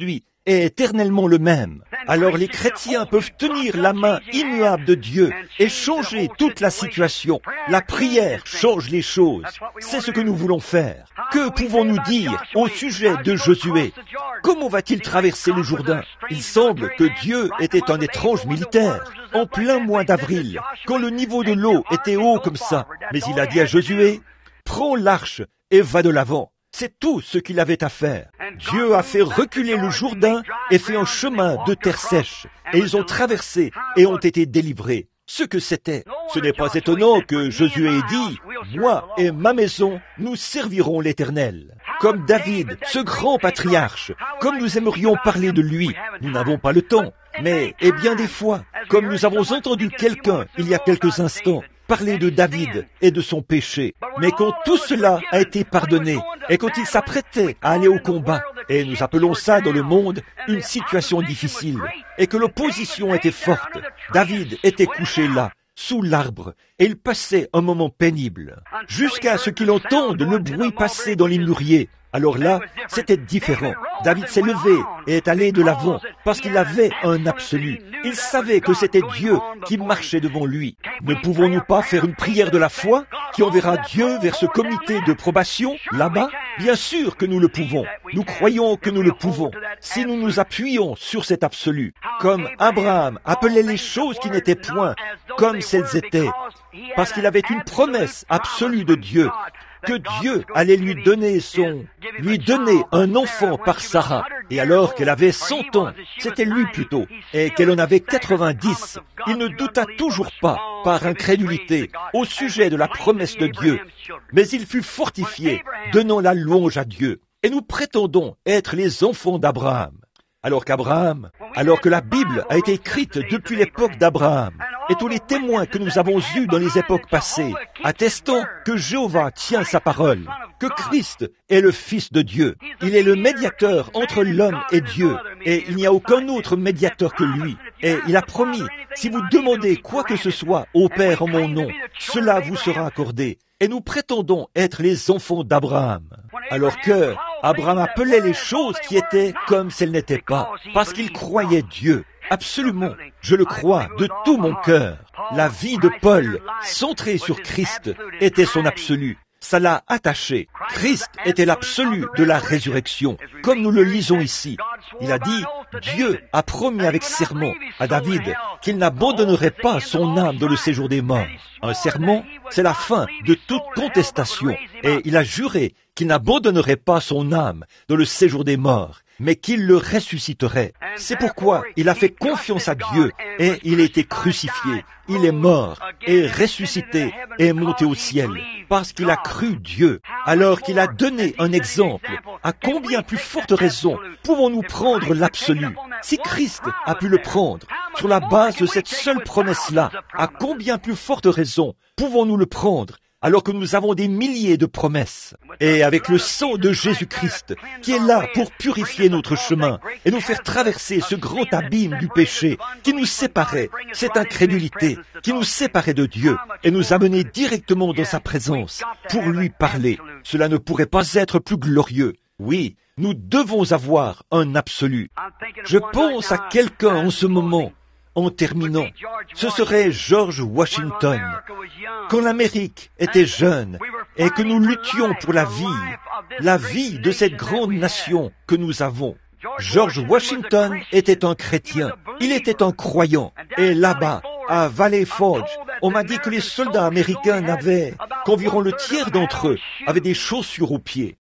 est éternellement le même. Alors les chrétiens peuvent tenir la main immuable de Dieu et changer toute la situation. La prière change les choses. C'est ce que nous voulons faire. Que pouvons-nous dire au sujet de Josué? Comment va-t-il traverser le Jourdain? Il semble que Dieu était un étrange militaire, en plein mois d'avril, quand le niveau de l'eau était haut comme ça. Mais il a dit à Josué, « Prends l'arche et va de l'avant. » C'est tout ce qu'il avait à faire. Dieu a fait reculer le Jourdain et fait un chemin de terre sèche. Et ils ont traversé et ont été délivrés. Ce que c'était. Ce n'est pas étonnant que Josué ait dit, « Moi et ma maison, nous servirons l'Éternel. » Comme David, ce grand patriarche, comme nous aimerions parler de lui, nous n'avons pas le temps. Mais, et bien des fois, comme nous avons entendu quelqu'un, il y a quelques instants, parler de David et de son péché. Mais quand tout cela a été pardonné, et quand il s'apprêtait à aller au combat, et nous appelons ça dans le monde une situation difficile, et que l'opposition était forte, David était couché là, sous l'arbre, et il passait un moment pénible, jusqu'à ce qu'il entende le bruit passer dans les mûriers. Alors là, c'était différent. David s'est levé et est allé de l'avant parce qu'il avait un absolu. Il savait que c'était Dieu qui marchait devant lui. Ne pouvons-nous pas faire une prière de la foi qui enverra Dieu vers ce comité de probation là-bas? Bien sûr que nous le pouvons. Nous croyons que nous le pouvons si nous nous appuyons sur cet absolu. Comme Abraham appelait les choses qui n'étaient point comme celles étaient, parce qu'il avait une promesse absolue de Dieu, que Dieu allait lui donner son, lui donner un enfant par Sarah. Et alors qu'elle avait cent ans, c'était lui plutôt, et qu'elle en avait quatre-vingt-dix, il ne douta toujours pas, par incrédulité, au sujet de la promesse de Dieu. Mais il fut fortifié, donnant la louange à Dieu. Et nous prétendons être les enfants d'Abraham. Alors qu'Abraham, alors que la Bible a été écrite depuis l'époque d'Abraham, et tous les témoins que nous avons eus dans les époques passées, attestant que Jéhovah tient sa parole, que Christ est le Fils de Dieu. Il est le médiateur entre l'homme et Dieu, et il n'y a aucun autre médiateur que lui. Et il a promis, si vous demandez quoi que ce soit au Père en mon nom, cela vous sera accordé. Et nous prétendons être les enfants d'Abraham. Alors que Abraham appelait les choses qui étaient comme si elles n'étaient pas, parce qu'il croyait Dieu. Absolument, je le crois de tout mon cœur. La vie de Paul, centrée sur Christ, était son absolu. Ça l'a attaché. Christ était l'absolu de la résurrection, comme nous le lisons ici. Il a dit, Dieu a promis avec serment à David qu'il n'abandonnerait pas son âme dans le séjour des morts. Un serment, c'est la fin de toute contestation. Et il a juré qu'il n'abandonnerait pas son âme dans le séjour des morts, mais qu'il le ressusciterait. C'est pourquoi il a fait confiance à Dieu et il a été crucifié. Il est mort et ressuscité et est monté au ciel parce qu'il a cru Dieu. Alors qu'il a donné un exemple, à combien plus forte raison pouvons-nous prendre l'absolu? Si Christ a pu le prendre sur la base de cette seule promesse-là, à combien plus forte raison pouvons-nous le prendre alors que nous avons des milliers de promesses, et avec le sang de Jésus-Christ, qui est là pour purifier notre chemin, et nous faire traverser ce grand abîme du péché, qui nous séparait, cette incrédulité, qui nous séparait de Dieu, et nous amener directement dans sa présence, pour lui parler. Cela ne pourrait pas être plus glorieux. Oui, nous devons avoir un absolu. Je pense à quelqu'un en ce moment, en terminant, ce serait George Washington. Quand l'Amérique était jeune et que nous luttions pour la vie, la vie de cette grande nation que nous avons, George Washington était un chrétien, il était un croyant. Et là-bas, à Valley Forge, on m'a dit que les soldats américains n'avaient qu'environ le tiers d'entre eux avaient des chaussures aux pieds.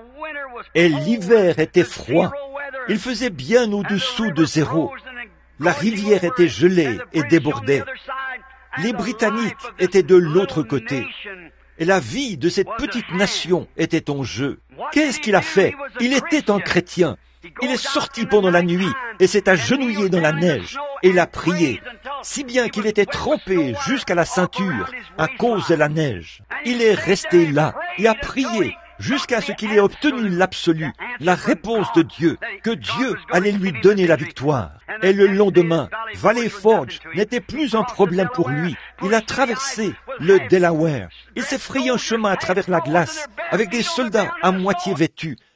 Et l'hiver était froid, il faisait bien au-dessous de zéro. La rivière était gelée et débordait. Les Britanniques étaient de l'autre côté. Et la vie de cette petite nation était en jeu. Qu'est-ce qu'il a fait? Il était un chrétien. Il est sorti pendant la nuit et s'est agenouillé dans la neige. Et il a prié, si bien qu'il était trempé jusqu'à la ceinture à cause de la neige. Il est resté là et a prié jusqu'à ce qu'il ait obtenu l'absolu, la réponse de Dieu, que Dieu allait lui donner la victoire. Et le lendemain, Valley Forge n'était plus un problème pour lui. Il a traversé le Delaware. Il s'est frayé un chemin à travers la glace, avec des soldats à moitié vêtus,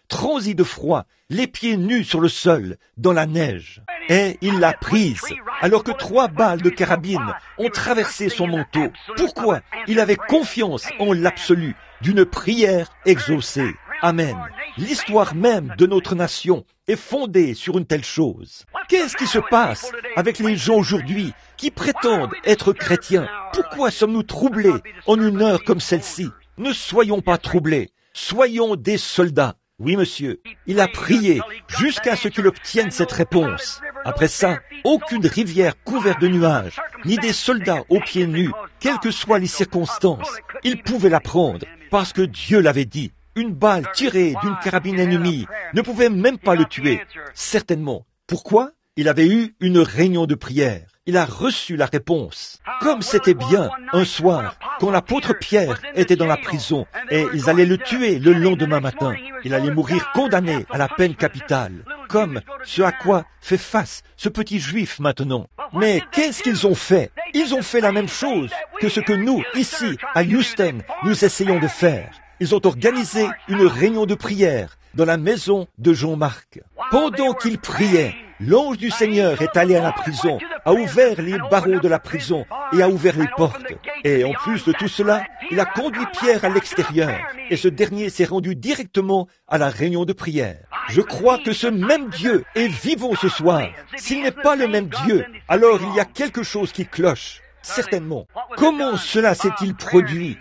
transi de froid, les pieds nus sur le sol, dans la neige. Et il l'a prise, alors que trois balles de carabine ont traversé son manteau. Pourquoi? Il avait confiance en l'absolu d'une prière exaucée. Amen. L'histoire même de notre nation est fondée sur une telle chose. Qu'est-ce qui se passe avec les gens aujourd'hui qui prétendent être chrétiens? Pourquoi sommes-nous troublés en une heure comme celle-ci? Ne soyons pas troublés. Soyons des soldats. Oui, monsieur. Il a prié jusqu'à ce qu'il obtienne cette réponse. Après ça, aucune rivière couverte de nuages, ni des soldats aux pieds nus, quelles que soient les circonstances, il pouvait la prendre parce que Dieu l'avait dit. Une balle tirée d'une carabine ennemie ne pouvait même pas le tuer. Certainement. Pourquoi? Il avait eu une réunion de prière. Il a reçu la réponse. Comme c'était bien un soir, quand l'apôtre Pierre était dans la prison et ils allaient le tuer le lendemain matin. Il allait mourir condamné à la peine capitale, comme ce à quoi fait face ce petit juif maintenant. Mais qu'est-ce qu'ils ont fait? Ils ont fait la même chose que ce que nous, ici, à Houston, nous essayons de faire. Ils ont organisé une réunion de prière dans la maison de Jean-Marc. Pendant qu'ils priaient, l'ange du Seigneur est allé à la prison, a ouvert les barreaux de la prison et a ouvert les portes. Et en plus de tout cela, il a conduit Pierre à l'extérieur et ce dernier s'est rendu directement à la réunion de prière. Je crois que ce même Dieu est vivant ce soir. S'il n'est pas le même Dieu, alors il y a quelque chose qui cloche, certainement. Comment cela s'est-il produit?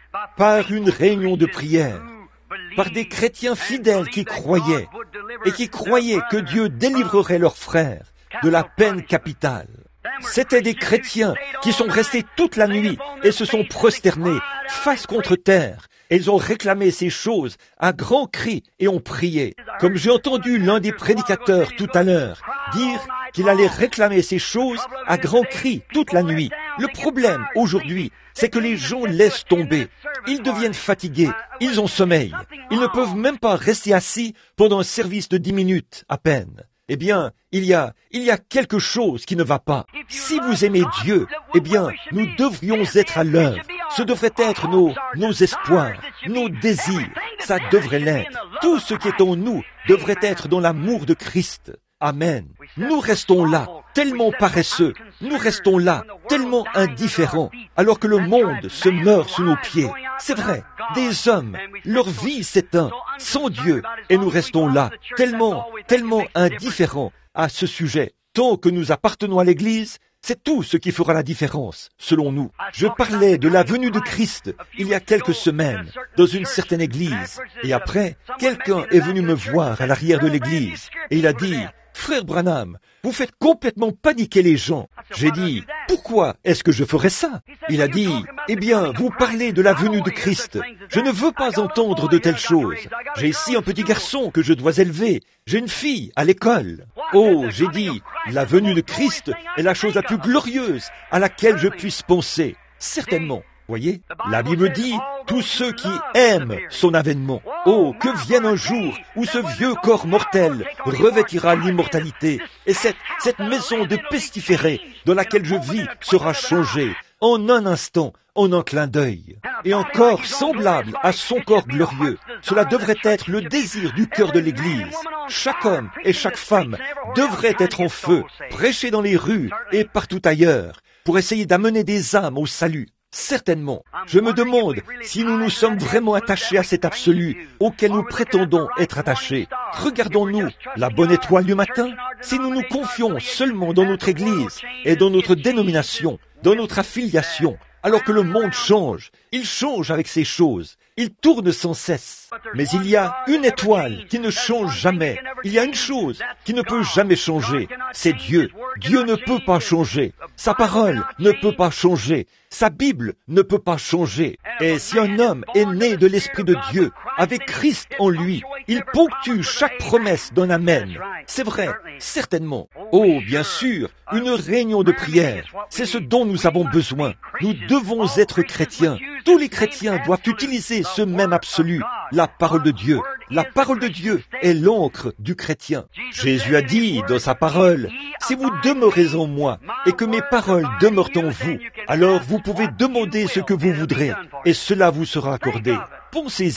Par une réunion de prière, par des chrétiens fidèles qui croyaient et qui croyaient que Dieu délivrerait leurs frères de la peine capitale. C'étaient des chrétiens qui sont restés toute la nuit et se sont prosternés face contre terre. Et ils ont réclamé ces choses à grands cris et ont prié. Comme j'ai entendu l'un des prédicateurs tout à l'heure dire qu'il allait réclamer ces choses à grands cris toute la nuit. Le problème aujourd'hui, c'est que les gens laissent tomber. Ils deviennent fatigués, ils ont sommeil. Ils ne peuvent même pas rester assis pendant un service de dix minutes à peine. Eh bien, il y a, il y a quelque chose qui ne va pas. Si vous aimez Dieu, eh bien, nous devrions être à l'œuvre. Ce devrait être nos, nos espoirs, nos désirs. Ça devrait l'être. Tout ce qui est en nous devrait être dans l'amour de Christ. Amen. Nous restons là, tellement paresseux. Nous restons là, tellement indifférents, alors que le monde se meurt sous nos pieds. C'est vrai, des hommes, leur vie s'éteint sans Dieu, et nous restons là, tellement, tellement indifférents à ce sujet. Tant que nous appartenons à l'Église, c'est tout ce qui fera la différence, selon nous. Je parlais de la venue de Christ il y a quelques semaines, dans une certaine église. Et après, quelqu'un est venu me voir à l'arrière de l'église. Et il a dit, « Frère Branham, vous faites complètement paniquer les gens. » J'ai dit, « Pourquoi est-ce que je ferais ça ?» Il a dit, « Eh bien, vous parlez de la venue de Christ. Je ne veux pas entendre de telles choses. J'ai ici un petit garçon que je dois élever. J'ai une fille à l'école. » Oh, j'ai dit, la venue de Christ est la chose la plus glorieuse à laquelle je puisse penser. Certainement. Voyez, la Bible dit, tous ceux qui aiment son avènement. Oh, que vienne un jour où ce vieux corps mortel revêtira l'immortalité et cette, cette maison de pestiférés dans laquelle je vis sera changée en un instant, en un clin d'œil. Et un corps semblable à son corps glorieux. Cela devrait être le désir du cœur de l'Église. Chaque homme et chaque femme devrait être en feu, prêcher dans les rues et partout ailleurs, pour essayer d'amener des âmes au salut. Certainement. Je me demande si nous nous sommes vraiment attachés à cet absolu auquel nous prétendons être attachés. Regardons-nous la bonne étoile du matin. Si nous nous confions seulement dans notre Église et dans notre dénomination, dans notre affiliation, alors que le monde change, il change avec ces choses, il tourne sans cesse. Mais il y a une étoile qui ne change jamais. Il y a une chose qui ne peut jamais changer, c'est Dieu. Dieu ne peut pas changer. Sa parole ne peut pas changer. Sa Bible ne peut pas changer. Et si un homme est né de l'Esprit de Dieu, avec Christ en lui, il ponctue chaque promesse d'un Amen. C'est vrai, certainement. Oh, bien sûr, une réunion de prière, c'est ce dont nous avons besoin. Nous devons être chrétiens. Tous les chrétiens doivent utiliser ce même absolu, la parole de Dieu. La parole de Dieu est l'encre du chrétien. Jésus a dit dans sa parole, « Si vous demeurez en moi et que mes paroles demeurent en vous, alors vous pouvez demander ce que vous voudrez et cela vous sera accordé. » Pensez-y,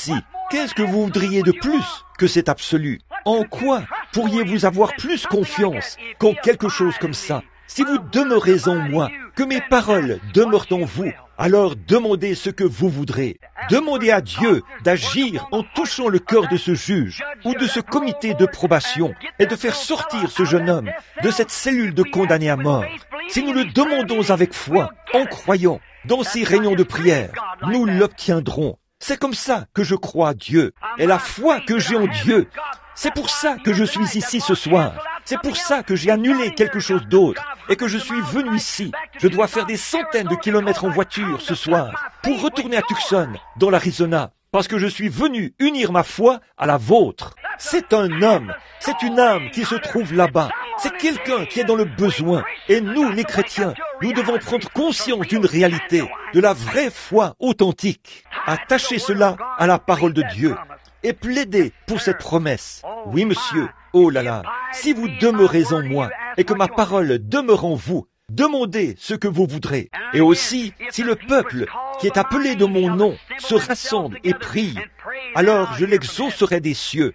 Qu'est-ce que vous voudriez de plus que cet absolu? En quoi pourriez-vous avoir plus confiance qu'en quelque chose comme ça? Si vous demeurez en moi, que mes paroles demeurent en vous, alors demandez ce que vous voudrez. Demandez à Dieu d'agir en touchant le cœur de ce juge ou de ce comité de probation et de faire sortir ce jeune homme de cette cellule de condamnés à mort. Si nous le demandons avec foi, en croyant, dans ces réunions de prière, nous l'obtiendrons. C'est comme ça que je crois à Dieu. Et la foi que j'ai en Dieu, c'est pour ça que je suis ici ce soir. C'est pour ça que j'ai annulé quelque chose d'autre et que je suis venu ici. Je dois faire des centaines de kilomètres en voiture ce soir pour retourner à Tucson, dans l'Arizona, parce que je suis venu unir ma foi à la vôtre. C'est un homme, c'est une âme qui se trouve là-bas. C'est quelqu'un qui est dans le besoin. Et nous, les chrétiens, nous devons prendre conscience d'une réalité, de la vraie foi authentique. Attachez cela à la parole de Dieu et plaidez pour cette promesse. Oui, monsieur, oh là là, si vous demeurez en moi et que ma parole demeure en vous, demandez ce que vous voudrez. Et aussi, si le peuple qui est appelé de mon nom se rassemble et prie, alors je l'exaucerai des cieux.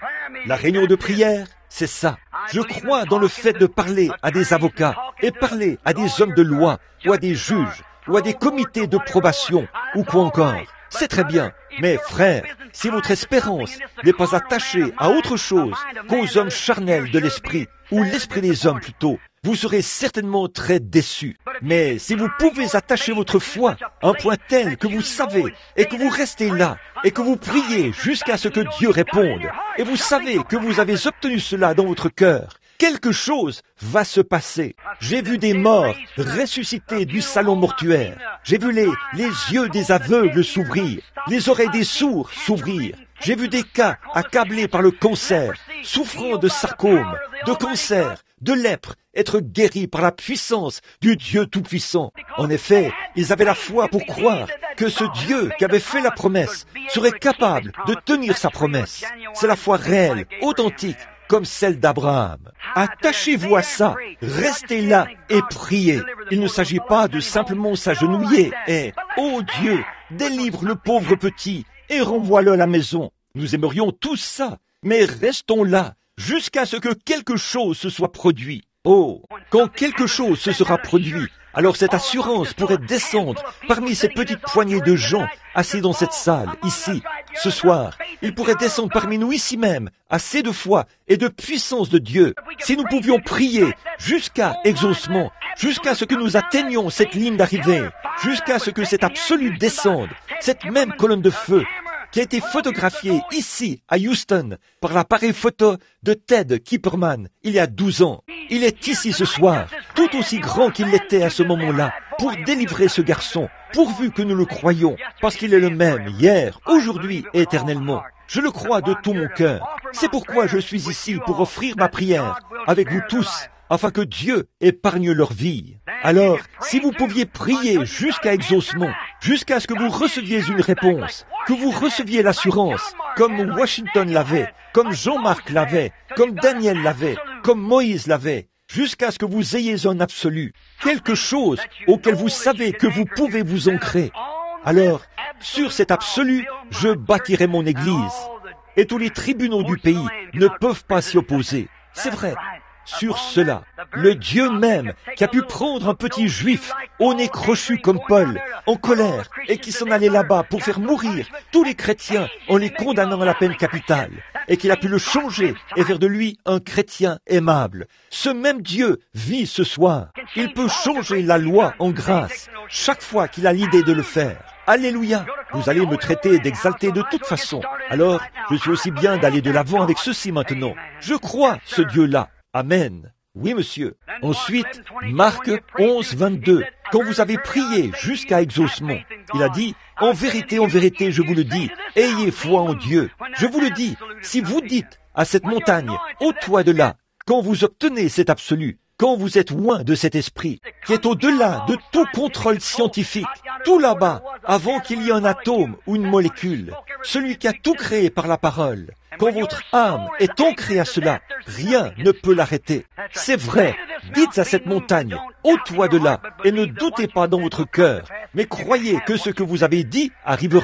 La réunion de prière, c'est ça. Je crois dans le fait de parler à des avocats et parler à des hommes de loi ou à des juges ou à des comités de probation ou quoi encore. C'est très bien. Mais frères, si votre espérance n'est pas attachée à autre chose qu'aux hommes charnels de l'esprit, ou l'esprit des hommes plutôt, vous serez certainement très déçus. Mais si vous pouvez attacher votre foi à un point tel que vous savez et que vous restez là et que vous priez jusqu'à ce que Dieu réponde, et vous savez que vous avez obtenu cela dans votre cœur, quelque chose va se passer. J'ai vu des morts ressusciter du salon mortuaire. J'ai vu les, les yeux des aveugles s'ouvrir, les oreilles des sourds s'ouvrir. J'ai vu des cas accablés par le cancer, souffrant de sarcome, de cancer, de lèpre, être guéris par la puissance du Dieu Tout-Puissant. En effet, ils avaient la foi pour croire que ce Dieu qui avait fait la promesse serait capable de tenir sa promesse. C'est la foi réelle, authentique, comme celle d'Abraham. Attachez-vous à ça, restez là et priez. Il ne s'agit pas de simplement s'agenouiller et « Oh Dieu, délivre le pauvre petit et renvoie-le à la maison ». Nous aimerions tous ça, mais restons là jusqu'à ce que quelque chose se soit produit. Oh, quand quelque chose se sera produit, alors cette assurance pourrait descendre parmi ces petites poignées de gens assis dans cette salle, ici, ce soir. Il pourrait descendre parmi nous ici même, assez de foi et de puissance de Dieu. Si nous pouvions prier jusqu'à exaucement, jusqu'à ce que nous atteignions cette ligne d'arrivée, jusqu'à ce que cet absolu descende, cette même colonne de feu, qui a été photographié ici, à Houston, par l'appareil photo de Ted Kipperman, il y a douze ans. Il est ici ce soir, tout aussi grand qu'il l'était à ce moment-là, pour délivrer ce garçon, pourvu que nous le croyons, parce qu'il est le même, hier, aujourd'hui et éternellement. Je le crois de tout mon cœur. C'est pourquoi je suis ici pour offrir ma prière, avec vous tous, afin que Dieu épargne leur vie. Alors, si vous pouviez prier jusqu'à exaucement, jusqu'à ce que vous receviez une réponse, que vous receviez l'assurance, comme Washington l'avait, comme Jean-Marc l'avait, comme Daniel l'avait, comme Moïse l'avait, jusqu'à ce que vous ayez un absolu, quelque chose auquel vous savez que vous pouvez vous ancrer. Alors, sur cet absolu, je bâtirai mon Église. Et tous les tribunaux du pays ne peuvent pas s'y opposer. C'est vrai. Sur cela, le Dieu même qui a pu prendre un petit juif au nez crochu comme Paul, en colère, et qui s'en allait là-bas pour faire mourir tous les chrétiens en les condamnant à la peine capitale, et qu'il a pu le changer et faire de lui un chrétien aimable. Ce même Dieu vit ce soir. Il peut changer la loi en grâce chaque fois qu'il a l'idée de le faire. Alléluia! Vous allez me traiter d'exalté de toute façon. Alors, je suis aussi bien d'aller de l'avant avec ceci maintenant. Je crois ce Dieu-là. Amen. Oui, monsieur. Ensuite, Marc onze, vingt-deux. Quand vous avez prié jusqu'à exaucement, il a dit, « En vérité, en vérité, je vous le dis, ayez foi en Dieu. » Je vous le dis, si vous dites à cette montagne, « Ôte-toi de là », quand vous obtenez cet absolu, quand vous êtes loin de cet esprit, qui est au-delà de tout contrôle scientifique, tout là-bas, avant qu'il y ait un atome ou une molécule, celui qui a tout créé par la parole, quand votre âme est ancrée à cela, rien ne peut l'arrêter. C'est vrai. Dites à cette montagne, ôte-toi de là, et ne doutez pas dans votre cœur, mais croyez que ce que vous avez dit arrivera.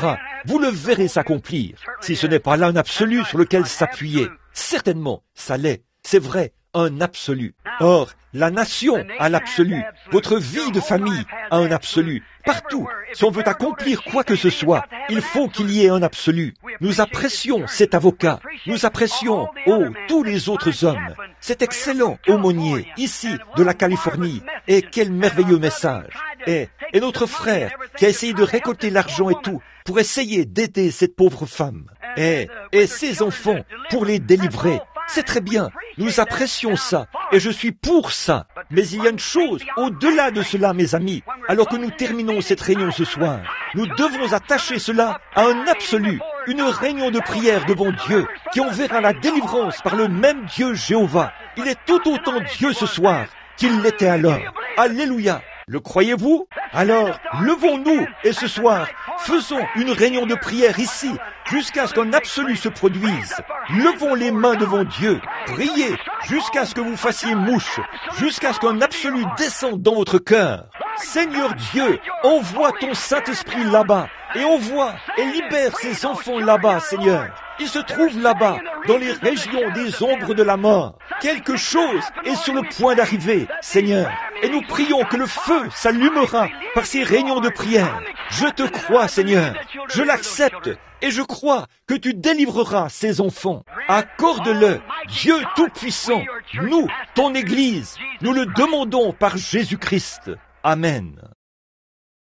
vous le verrez s'accomplir. Si ce n'est pas là un absolu sur lequel s'appuyer, certainement, ça l'est. C'est vrai, un absolu. Or, la nation a l'absolu. Votre vie de famille a un absolu. Partout, si on veut accomplir quoi que ce soit, il faut qu'il y ait un absolu. Nous apprécions cet avocat. Nous apprécions, oh, tous les autres hommes. Cet excellent aumônier, ici, de la Californie. Et quel merveilleux message. Et, et notre frère, qui a essayé de récolter l'argent et tout, pour essayer d'aider cette pauvre femme. Et, et ses enfants, pour les délivrer. C'est très bien, nous apprécions ça, et je suis pour ça. Mais il y a une chose au-delà de cela, mes amis. Alors que nous terminons cette réunion ce soir, nous devons attacher cela à un absolu, une réunion de prière devant Dieu, qui enverra la délivrance par le même Dieu Jéhovah. Il est tout autant Dieu ce soir qu'il l'était alors. Alléluia. Le croyez-vous? Alors, levons-nous et ce soir, faisons une réunion de prière ici, jusqu'à ce qu'un absolu se produise. Levons les mains devant Dieu, priez jusqu'à ce que vous fassiez mouche, jusqu'à ce qu'un absolu descende dans votre cœur. Seigneur Dieu, envoie ton Saint-Esprit là-bas, et envoie et libère ces enfants là-bas, Seigneur. Ils se trouvent là-bas, dans les régions des ombres de la mort. Quelque chose est sur le point d'arriver, Seigneur. Et nous prions que le feu s'allumera par ces réunions de prière. Je te crois, Seigneur. Je l'accepte et je crois que tu délivreras ces enfants. Accorde-le, Dieu Tout-Puissant. Nous, ton Église, nous le demandons par Jésus-Christ. Amen.